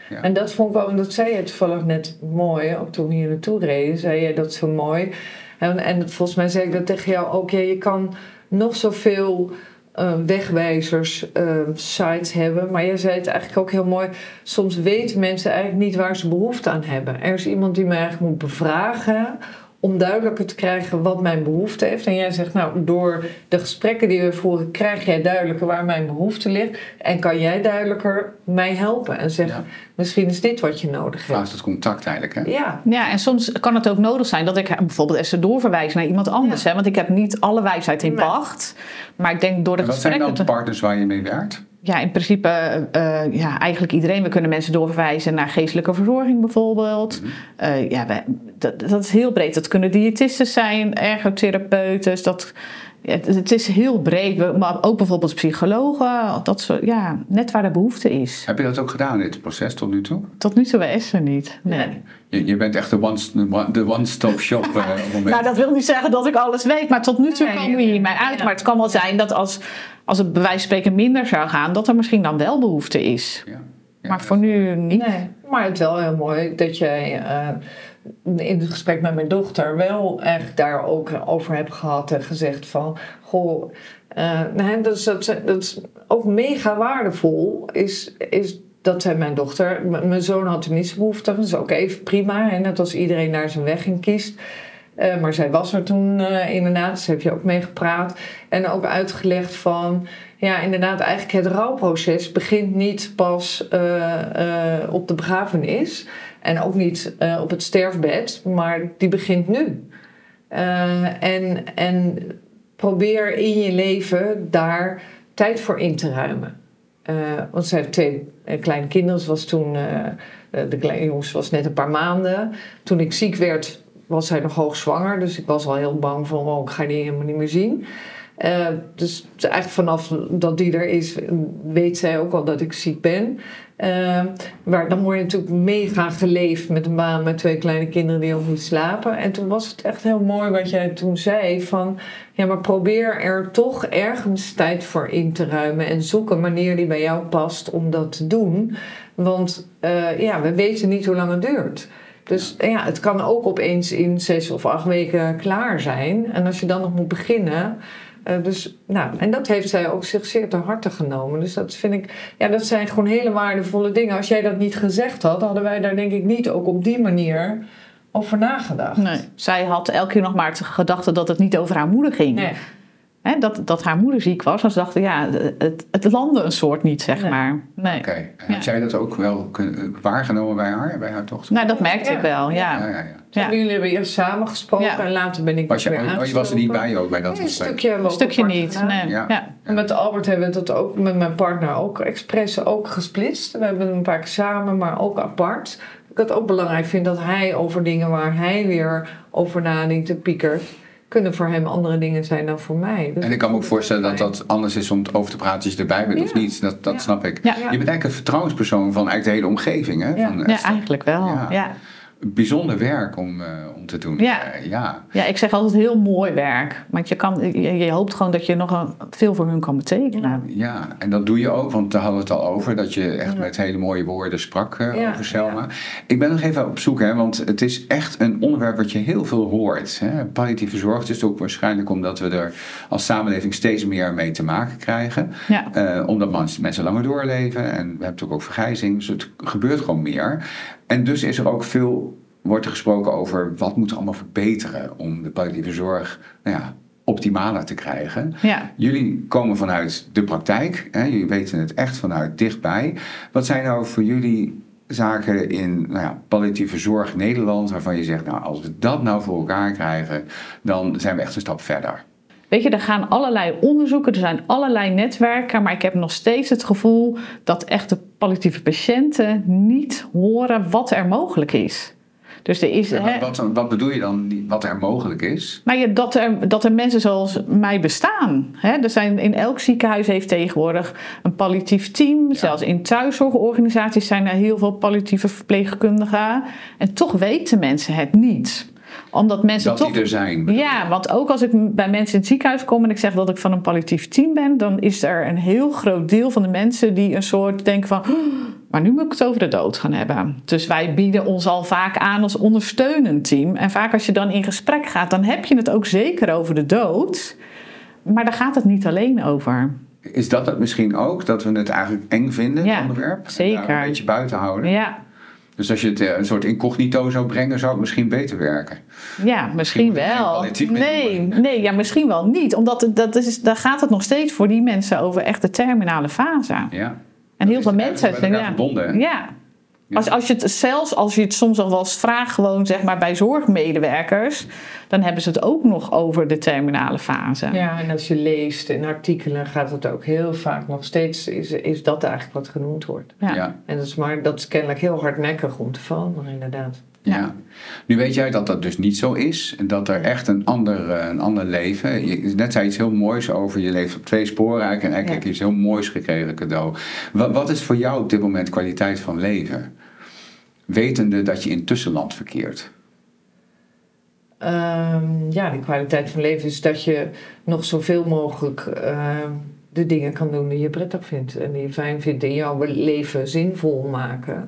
ja. En dat vond ik wel, en dat zei je toevallig net mooi, ook toen we hier naartoe reden, zei je dat zo mooi. En, en volgens mij zei ik dat tegen jou ook, ja, je kan nog zoveel uh, wegwijzers, uh, sites hebben, maar jij zei het eigenlijk ook heel mooi, soms weten mensen eigenlijk niet waar ze behoefte aan hebben. Er is iemand die me eigenlijk moet bevragen om duidelijker te krijgen wat mijn behoefte heeft. En jij zegt, nou, door de gesprekken die we voeren, krijg jij duidelijker waar mijn behoefte ligt. En kan jij duidelijker mij helpen. En zeggen, ja. misschien is dit wat je nodig hebt. Vaak het contact eigenlijk, hè? Ja. Ja, en soms kan het ook nodig zijn dat ik bijvoorbeeld eens doorverwijs naar iemand anders. Ja. Hè? Want ik heb niet alle wijsheid in nee. pacht. Maar ik denk door de en wat gesprekken... Wat zijn dan partners waar je mee werkt? Ja, in principe uh, ja, eigenlijk iedereen. We kunnen mensen doorverwijzen naar geestelijke verzorging bijvoorbeeld. Mm-hmm. Uh, ja, wij, dat, dat is heel breed. Dat kunnen diëtisten zijn, ergotherapeuten. Dat, het, het is heel breed. Maar ook bijvoorbeeld psychologen. Dat soort, ja, net waar de behoefte is. Heb je dat ook gedaan in dit proces tot nu toe? Tot nu toe bij Esther niet, nee. Je, je bent echt de one, de one-stop shop. Uh, nou, dat wil niet zeggen dat ik alles weet. Maar tot nu toe nee, komen we hiermee uit. Ja. Maar het kan wel zijn dat als... Als het bij wijze van spreken minder zou gaan, dat er misschien dan wel behoefte is. Ja, ja, maar voor nu niet. Nee, maar het is wel heel mooi dat jij uh, in het gesprek met mijn dochter wel echt daar ook over hebt gehad en gezegd van, goh, uh, nou, dat, is, dat, dat is ook mega waardevol, is, is dat zij mijn dochter, m- mijn zoon had er niet zo'n behoefte, dat is ook even prima, hè, net als iedereen daar zijn weg in kiest. Uh, maar zij was er toen uh, inderdaad, dus heb je ook mee gepraat. En ook uitgelegd van, ja inderdaad, eigenlijk het rouwproces begint niet pas uh, uh, op de begrafenis. En ook niet uh, op het sterfbed, maar die begint nu. Uh, en, en probeer in je leven daar tijd voor in te ruimen. Uh, want zij heeft twee uh, kleine kinderen. Ze was toen, uh, de kleine jongens was net een paar maanden. Toen ik ziek werd, was zij nog hoogzwanger. Dus ik was al heel bang van, oh, ik ga die helemaal niet meer zien. Uh, dus eigenlijk vanaf dat die er is, weet zij ook al dat ik ziek ben. Uh, maar dan word je natuurlijk mega geleefd met een baan met twee kleine kinderen die ook niet slapen. En toen was het echt heel mooi wat jij toen zei van, ja, maar probeer er toch ergens tijd voor in te ruimen en zoek een manier die bij jou past om dat te doen. Want uh, ja, we weten niet hoe lang het duurt. Dus ja, het kan ook opeens in zes of acht weken klaar zijn. En als je dan nog moet beginnen. Uh, dus, nou, en dat heeft zij ook zich zeer ter harte genomen. Dus dat vind ik, ja, dat zijn gewoon hele waardevolle dingen. Als jij dat niet gezegd had, hadden wij daar denk ik niet ook op die manier over nagedacht. Nee, zij had elke keer nog maar de gedachte dat het niet over haar moeder ging. Nee. He, dat, dat haar moeder ziek was. En ze dachten, ja, het, het landde een soort niet, zeg nee. maar. Nee. Oké, okay. En had ja. jij dat ook wel waargenomen bij haar, bij haar dochter? Nou, dat merkte ja. ik wel, ja. ja, ja, ja. ja. Jullie hebben eerst samen gesproken ja. en later ben ik was je, weer aangesproken. Oh, je was er niet bij ook bij dat nee, gesprek? Een stukje, een stukje niet, nee. Ja. Ja. En met Albert hebben we dat ook, met mijn partner ook expres ook gesplitst. We hebben een paar keer samen, maar ook apart. Ik het ook belangrijk vind dat hij over dingen waar hij weer over nadenkt en piekert, kunnen voor hem andere dingen zijn dan voor mij. Dus en ik kan me ook voorstellen dat dat anders is om het over te praten als je erbij bent ja. of niet. Dat, dat ja. snap ik. Ja. Je bent eigenlijk een vertrouwenspersoon van eigenlijk de hele omgeving. Hè? Ja, van, ja eigenlijk wel. Ja. Ja. Bijzonder werk om, uh, om te doen. Ja. Uh, ja. ja, ik zeg altijd heel mooi werk. Want je, kan, je, je hoopt gewoon dat je nog een, veel voor hun kan betekenen. Ja, en dat doe je ook. Want daar hadden we het al over. Dat je echt ja. met hele mooie woorden sprak uh, ja. over Selma. Ja. Ik ben nog even op zoek. Hè, want het is echt een onderwerp wat je heel veel hoort. Hè. Palliatieve zorg. Het is ook waarschijnlijk omdat we er als samenleving steeds meer mee te maken krijgen. Ja. Uh, omdat mensen langer doorleven. En we hebben natuurlijk ook vergrijzing. Dus het gebeurt gewoon meer. En dus is er ook veel, wordt er gesproken over wat moet er allemaal verbeteren om de palliatieve zorg, nou ja, optimaler te krijgen. Ja. Jullie komen vanuit de praktijk, hè, jullie weten het echt vanuit dichtbij. Wat zijn nou voor jullie zaken in nou ja, palliatieve zorg Nederland waarvan je zegt, nou als we dat nou voor elkaar krijgen, dan zijn we echt een stap verder? Weet je, er gaan allerlei onderzoeken, er zijn allerlei netwerken, maar ik heb nog steeds het gevoel dat echt de palliatieve patiënten niet horen wat er mogelijk is. Dus er is, ja, hè, wat, wat bedoel je dan, wat er mogelijk is? Maar ja, dat, er, dat er mensen zoals mij bestaan. Hè? Er zijn, in elk ziekenhuis heeft tegenwoordig een palliatief team. Ja. Zelfs in thuiszorgorganisaties zijn er heel veel palliatieve verpleegkundigen. En toch weten mensen het niet. Omdat mensen dat toch, die er zijn. Ja, want ook als ik bij mensen in het ziekenhuis kom en ik zeg dat ik van een palliatief team ben, dan is er een heel groot deel van de mensen die een soort denken van, oh, Maar nu moet ik het over de dood gaan hebben. Dus wij bieden ons al vaak aan als ondersteunend team. En vaak als je dan in gesprek gaat, dan heb je het ook zeker over de dood. Maar daar gaat het niet alleen over. Is dat het misschien ook? Dat we het eigenlijk eng vinden, het ja, onderwerp? Zeker. En daar een beetje buiten houden? Ja. Dus als je het een soort incognito zou brengen, zou het misschien beter werken? Ja, misschien, misschien wel. Nee, nee, ja, misschien wel niet. Omdat het, dat is, daar gaat het nog steeds voor die mensen over echt de terminale fase. Ja. En heel veel mensen zijn ja, verbonden. Ja. Ja. Als, als je het zelfs als je het soms al wel eens vraagt, gewoon zeg maar bij zorgmedewerkers, dan hebben ze het ook nog over de terminale fase. Ja, en als je leest in artikelen gaat het ook heel vaak nog steeds, is, is dat eigenlijk wat genoemd wordt. Ja. Ja. En dat is, maar dat is kennelijk heel hardnekkig om te veranderen, inderdaad. Ja. Ja. Nu weet jij dat dat dus niet zo is. En dat er echt een ander, een ander leven... Je net zei iets heel moois over je leeft op twee sporen eigenlijk. En eigenlijk heb je iets heel moois gekregen cadeau. Wat, wat is voor jou op dit moment kwaliteit van leven? Wetende dat je in tussenland verkeert. Um, ja, die kwaliteit van leven is dat je nog zoveel mogelijk uh, de dingen kan doen die je prettig vindt. En die je fijn vindt en jouw leven zinvol maken.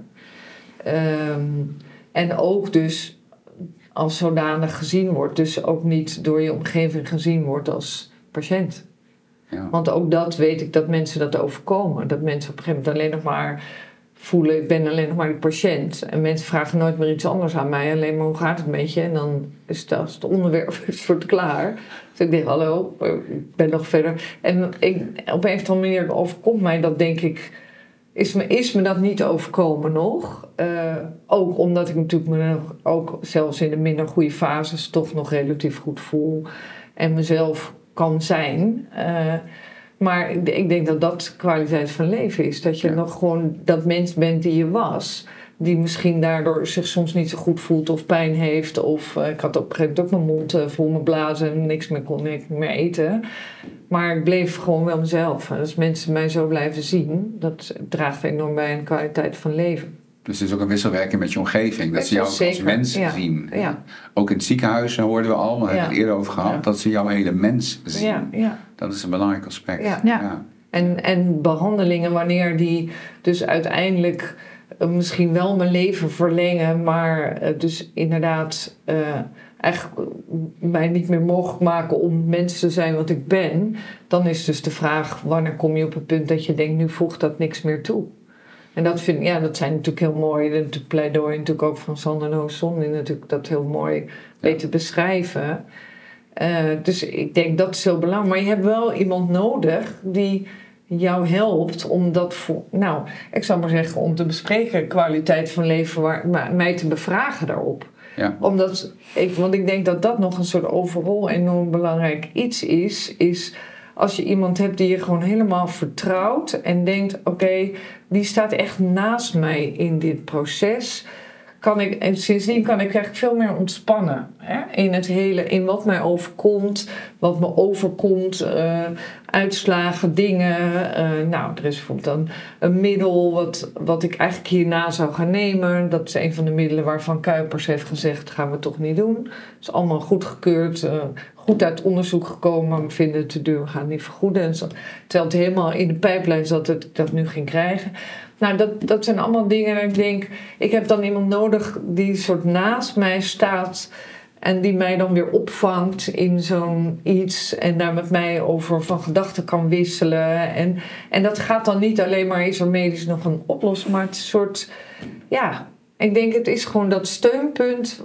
Um, en ook dus als zodanig gezien wordt. Dus ook niet door je omgeving gezien wordt als patiënt. Ja. Want ook dat weet ik dat mensen dat overkomen. Dat mensen op een gegeven moment alleen nog maar voelen, ik ben alleen nog maar die patiënt. En mensen vragen nooit meer iets anders aan mij. Alleen maar hoe gaat het met je? En dan is het, als het onderwerp is voor het klaar. Dus ik denk, hallo, ik ben nog verder. En ik, op een of andere manier overkomt mij dat, denk ik, is me, is me dat niet overkomen nog. Uh, ook omdat ik natuurlijk me nog, ook zelfs in de minder goede fases toch nog relatief goed voel. En mezelf kan zijn. Uh, Maar ik denk dat dat kwaliteit van leven is. Dat je ja. nog gewoon dat mens bent die je was. Die misschien daardoor zich soms niet zo goed voelt of pijn heeft. Of uh, ik had op een gegeven moment ook mijn mond uh, vol me blazen en niks meer kon niks meer eten. Maar ik bleef gewoon wel mezelf. En als mensen mij zo blijven zien, dat draagt enorm bij aan de kwaliteit van leven. Dus het is ook een wisselwerking met je omgeving. Dat ze jou zeker. als mens ja. zien. Ja. Ook in het ziekenhuis hoorden we al, maar we ja. hebben het eerder over gehad. Ja. Dat ze jouw hele mens zien. Ja. Ja. Dat is een belangrijk aspect. Ja. Ja. Ja. En, en behandelingen wanneer die dus uiteindelijk uh, misschien wel mijn leven verlengen. Maar uh, dus inderdaad uh, eigenlijk mij niet meer mogelijk maken om mens te zijn wat ik ben. Dan is dus de vraag, wanneer kom je op het punt dat je denkt, nu voegt dat niks meer toe. En dat vind ik, ja, dat zijn natuurlijk heel mooi. Natuurlijk pleidooi natuurlijk ook van Sander Noosson, die natuurlijk dat heel mooi weet te beschrijven. Uh, dus ik denk dat is heel belangrijk. Maar je hebt wel iemand nodig die jou helpt om dat voor, nou, ik zou maar zeggen, om te bespreken, kwaliteit van leven, waar, maar, mij te bevragen daarop. Ja. Omdat ik, want ik denk dat dat nog een soort overal enorm belangrijk iets is, is als je iemand hebt die je gewoon helemaal vertrouwt en denkt, oké, okay, die staat echt naast mij in dit proces, kan ik, en sindsdien kan ik eigenlijk veel meer ontspannen. Hè? In het hele, in wat mij overkomt, wat me overkomt, uh, uitslagen, dingen. Uh, nou, er is bijvoorbeeld een, een middel wat, wat ik eigenlijk hierna zou gaan nemen. Dat is een van de middelen waarvan Kuipers heeft gezegd, gaan we toch niet doen. Dat is allemaal goedgekeurd, uh, goed uit onderzoek gekomen, maar we vinden het te duur, we gaan het niet vergoeden. En zo, terwijl het helemaal in de pijplijn zat dat ik dat nu ging krijgen. Nou, dat, dat zijn allemaal dingen waar ik denk, ik heb dan iemand nodig die soort naast mij staat en die mij dan weer opvangt in zo'n iets en daar met mij over van gedachten kan wisselen. En, en dat gaat dan niet alleen maar, is er medisch nog een oplossing, maar het is een soort, ja, ik denk het is gewoon dat steunpunt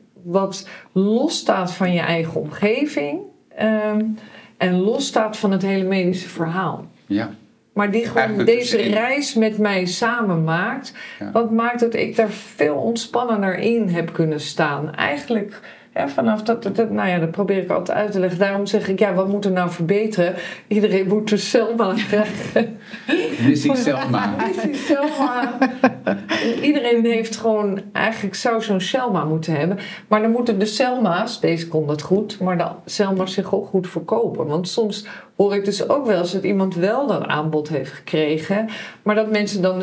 wat losstaat van je eigen omgeving um, en losstaat van het hele medische verhaal. Ja. Maar die gewoon deze reis met mij samen maakt. Ja. Wat maakt dat ik daar veel ontspannender in heb kunnen staan. Eigenlijk, ja, vanaf dat, dat... Nou ja, dat probeer ik altijd uit te leggen. Daarom zeg ik, ja, wat moet er nou verbeteren? Iedereen moet een Selma krijgen. Missie Selma. Missie Selma. Iedereen heeft gewoon... Eigenlijk zou zo'n Selma moeten hebben. Maar dan moeten de Selma's... Deze kon dat goed. Maar de Selma's zich ook goed verkopen. Want soms hoor ik dus ook wel eens dat iemand wel dat aanbod heeft gekregen. Maar dat mensen dan dus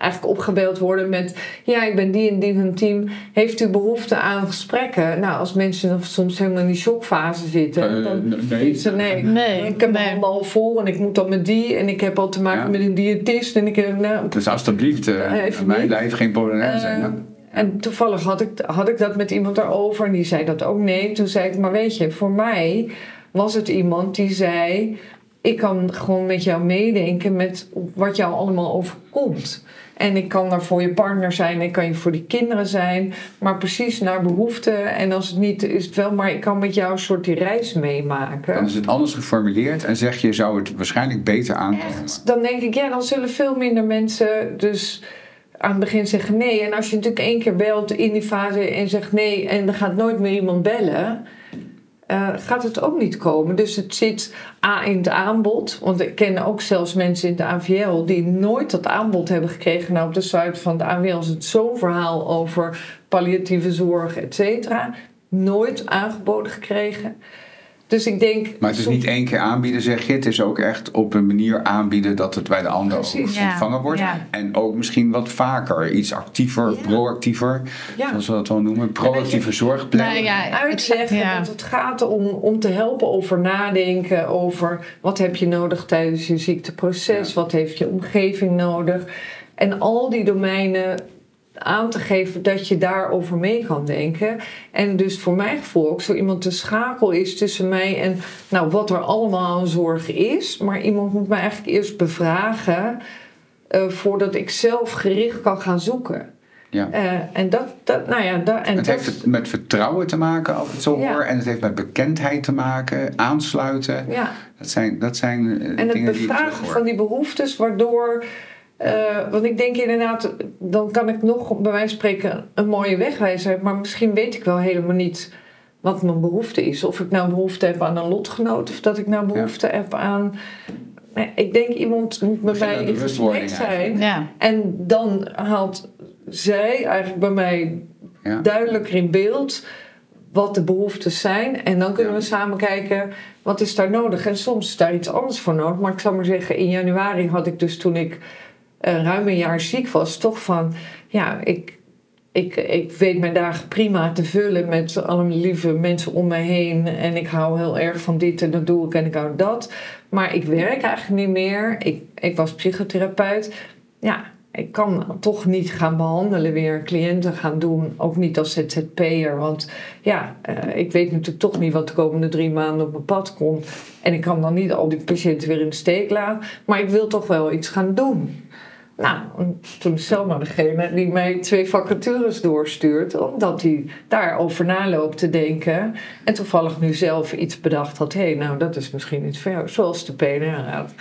eigenlijk opgebeld worden met... ja, ik ben die en die van het team. Heeft u behoefte aan gesprekken? Nou, als mensen soms helemaal in die shockfase zitten... Uh, dan nee. ze, nee. nee. Ik heb nee. mijn handen al vol en ik moet dan met die... en ik heb al te maken ja. met een diëtist. En ik, nou, dus alsjeblieft, uh, mijn lijf geen Polonaise. Uh, ja. En toevallig had ik, had ik dat met iemand daarover... en die zei dat ook nee. Toen zei ik, maar weet je, voor mij was het iemand die zei... ik kan gewoon met jou meedenken met wat jou allemaal overkomt. En ik kan daar voor je partner zijn, ik kan je voor die kinderen zijn, maar precies naar behoefte. En als het niet is het wel, maar ik kan met jou een soort die reis meemaken. Dan is het anders geformuleerd en zeg je, zou het waarschijnlijk beter aankomen. Echt, dan denk ik, ja, dan zullen veel minder mensen dus aan het begin zeggen nee. En als je natuurlijk één keer belt in die fase en zegt nee en er gaat nooit meer iemand bellen... Uh, gaat het ook niet komen. Dus het zit A in het aanbod. Want ik ken ook zelfs mensen in de A V L... die nooit dat aanbod hebben gekregen. Nou, op de site van de A V L is het zo'n verhaal over palliatieve zorg, et cetera. Nooit aangeboden gekregen. Dus ik denk... Maar het is niet één keer aanbieden, zeg je. Het is ook echt op een manier aanbieden dat het bij de ander Precies. ontvangen wordt. Ja. En ook misschien wat vaker. Iets actiever, ja. proactiever. Ja. Zoals we dat wel noemen. Proactieve je, zorgplan. Nou ja, uitleggen ja. dat het gaat om, om te helpen over nadenken. Over wat heb je nodig tijdens je ziekteproces. Ja. Wat heeft je omgeving nodig. En al die domeinen... aan te geven dat je daarover mee kan denken. En dus voor mijn gevoel ook zo iemand de schakel is tussen mij en nou, wat er allemaal aan zorg is. Maar iemand moet mij eigenlijk eerst bevragen uh, voordat ik zelf gericht kan gaan zoeken. Ja. Uh, en dat, dat, nou ja, dat, en het dat, heeft met vertrouwen te maken, als ik het zo ja. hoor. En het heeft met bekendheid te maken, aansluiten. Ja. Dat zijn, dat zijn uh, en dingen die het bevragen van die behoeftes, waardoor... Uh, want ik denk inderdaad, dan kan ik nog bij wijze van spreken een mooie wegwijzer hebben, maar misschien weet ik wel helemaal niet wat mijn behoefte is. Of ik nou behoefte heb aan een lotgenoot of dat ik nou behoefte ja. heb aan... Nee, ik denk iemand moet bij mij in gesprek zijn. Ja. En dan haalt zij eigenlijk bij mij ja. duidelijker in beeld wat de behoeftes zijn. En dan kunnen ja. we samen kijken, wat is daar nodig? En soms is daar iets anders voor nodig. Maar ik zal maar zeggen, in januari had ik dus toen ik uh, ruim een jaar ziek was, toch van, ja, ik, ik, ik weet mijn dagen prima te vullen met alle lieve mensen om mij heen. En ik hou heel erg van dit en dat doe ik en ik hou dat. Maar ik werk eigenlijk niet meer. Ik, ik was psychotherapeut. Ja, ik kan toch niet gaan behandelen weer, cliënten gaan doen. Ook niet als Z Z P'er. Want ja, uh, ik weet natuurlijk toch niet wat de komende drie maanden op mijn pad komt. En ik kan dan niet al die patiënten weer in de steek laten. Maar ik wil toch wel iets gaan doen. Nou, toen is Selma degene die mij twee vacatures doorstuurt. Omdat hij daarover naloopt te denken. En toevallig nu zelf iets bedacht had. Hé, hey, nou dat is misschien iets ver. Zoals de P N R-raad.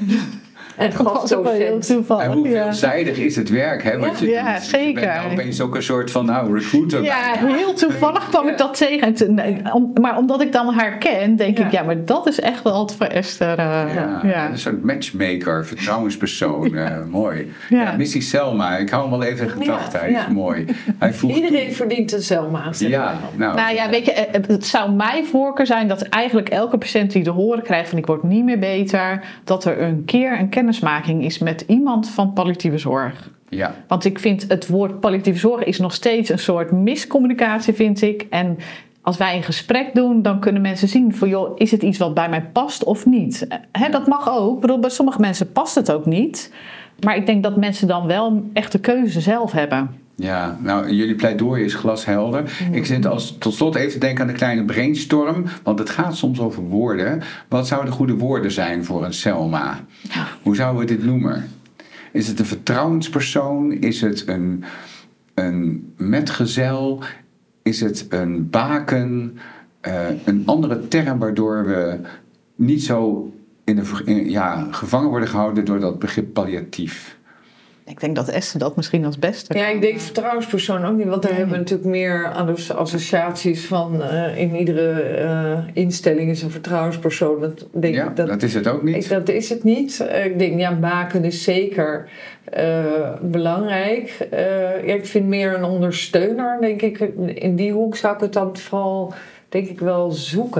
En gastdocent. En hoe veelzijdig is het werk, hè? Wat je ja, doet. zeker. Je bent nou opeens ook een soort van nou, recruiter. Ja, heel toevallig kwam ja. ik dat tegen. Maar omdat ik dan haar ken, denk ja. ik, ja, maar dat is echt wel het voor Esther. Uh, ja, ja. Een soort matchmaker, vertrouwenspersoon. uh, mooi. Ja. Ja, Missie Selma, ik hou hem wel even in gedachten. Hij ja. is mooi. Hij Iedereen toe. verdient een Selma. Ja, nou, nou ja, weet je, het zou mijn voorkeur zijn dat eigenlijk elke patiënt die te horen krijgt van ik word niet meer beter, dat er een keer een kennismaking is met iemand van palliatieve zorg. Ja. Want ik vind het woord palliatieve zorg is nog steeds een soort miscommunicatie, vind ik. En als wij een gesprek doen, dan kunnen mensen zien van joh, is het iets wat bij mij past of niet? Hè, dat mag ook. Ik bedoel, bij sommige mensen past het ook niet. Maar ik denk dat mensen dan wel echt de keuze zelf hebben. Ja, nou, jullie pleidooi is glashelder. Mm-hmm. Ik zit als tot slot even te denken aan de kleine brainstorm. Want het gaat soms over woorden. Wat zouden goede woorden zijn voor een Selma? Ja. Hoe zouden we dit noemen? Is het een vertrouwenspersoon? Is het een, een metgezel? Is het een baken? Uh, een andere term waardoor we niet zo in de, in, ja, gevangen worden gehouden door dat begrip palliatief. Ik denk dat Esther dat misschien als beste. Ja, ik denk vertrouwenspersoon ook niet. Want daar nee. hebben we natuurlijk meer associaties van. Uh, in iedere uh, instelling is een vertrouwenspersoon. Dat, denk ja, ik, dat, dat is het ook niet. Ik, dat is het niet. Uh, ik denk, ja, baken is zeker uh, belangrijk. Uh, ja, ik vind meer een ondersteuner, denk ik. In die hoek zou ik het dan vooral, denk ik, wel zoeken.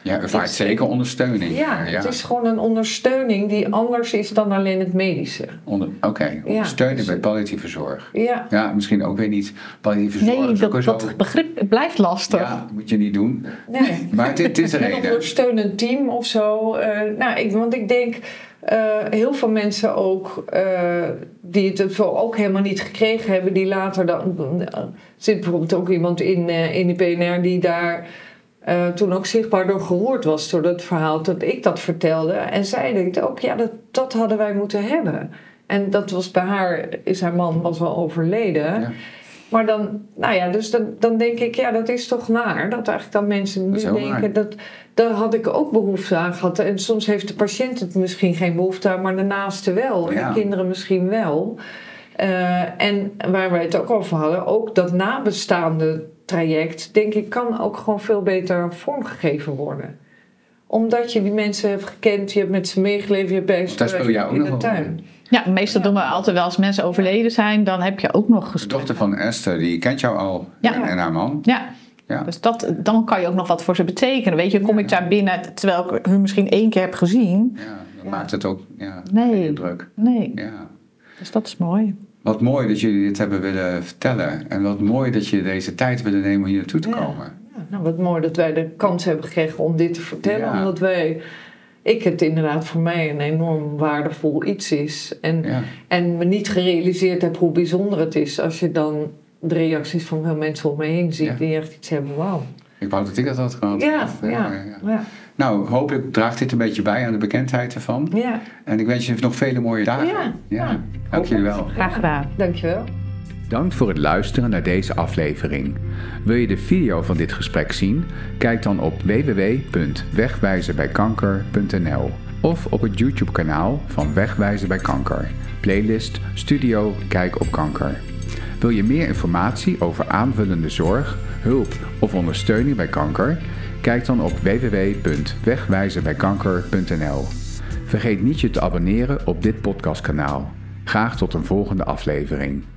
Ja, er vaart zeker ondersteuning. Ja, ja, het is gewoon een ondersteuning die anders is dan alleen het medische. Onder, Oké, okay. ondersteuning ja, dus, bij palliatieve zorg. Ja. Ja, misschien ook weer niet palliatieve zorg. Nee, dat, zo... dat begrip blijft lastig. Ja, dat moet je niet doen. Nee. Maar het, het is er een. Een ondersteunend team of zo. Uh, nou, ik, want ik denk... Uh, heel veel mensen ook uh, die het ook helemaal niet gekregen hebben, die later dan... Uh, zit bijvoorbeeld ook iemand in, uh, in de P N R die daar uh, toen ook zichtbaar door geroerd was door het verhaal dat ik dat vertelde. En zij denkt ook, ja, dat, dat hadden wij moeten hebben. En dat was bij haar, is haar man was wel overleden. Ja. Maar dan, nou ja, dus dan, dan denk ik, ja, dat is toch naar. Dat eigenlijk dan mensen nu denken, dat, daar had ik ook behoefte aan gehad. En soms heeft de patiënt het misschien geen behoefte aan, maar de naaste wel. En ja. de kinderen misschien wel. Uh, en waar wij het ook over hadden, ook dat nabestaande traject, denk ik, kan ook gewoon veel beter vormgegeven worden. Omdat je die mensen hebt gekend, je hebt met ze meegeleefd, je hebt bij ze in de tuin. Ja, meestal ja. doen we altijd wel als mensen overleden zijn, dan heb je ook nog gesprek. De dochter van Esther, die kent jou al ja. en, en haar man. Ja. Ja. Dus dat, dan kan je ook nog wat voor ze betekenen. Weet je, kom ik daar binnen terwijl ik hun misschien één keer heb gezien. Ja, dan ja. maakt het ook ja, nee. druk. Nee, ja. Dus dat is mooi. Wat mooi dat jullie dit hebben willen vertellen. En wat mooi dat je deze tijd willen nemen om hier naartoe te ja. komen. Ja, nou, wat mooi dat wij de kans hebben gekregen om dit te vertellen. Ja. Omdat wij... Ik het inderdaad voor mij een enorm waardevol iets is. En, ja. en me niet gerealiseerd heb hoe bijzonder het is als je dan de reacties van veel mensen om me heen ziet ja. die echt iets hebben, wauw. Ik wou dat ik dat had gehad. Ja, of, ja, ja. ja. Nou, hopelijk draagt dit een beetje bij aan de bekendheid ervan. Ja. En ik wens je nog vele mooie dagen. Ja. ja. ja. Dank jullie wel. Graag gedaan. Dank je wel. Dank voor het luisteren naar deze aflevering. Wil je de video van dit gesprek zien? Kijk dan op w w w punt wegwijzen bij kanker punt n l of op het YouTube-kanaal van Wegwijzen bij Kanker. Playlist Studio Kijk op Kanker. Wil je meer informatie over aanvullende zorg, hulp of ondersteuning bij kanker? Kijk dan op w w w punt wegwijzen bij kanker punt n l. Vergeet niet je te abonneren op dit podcastkanaal. Graag tot een volgende aflevering.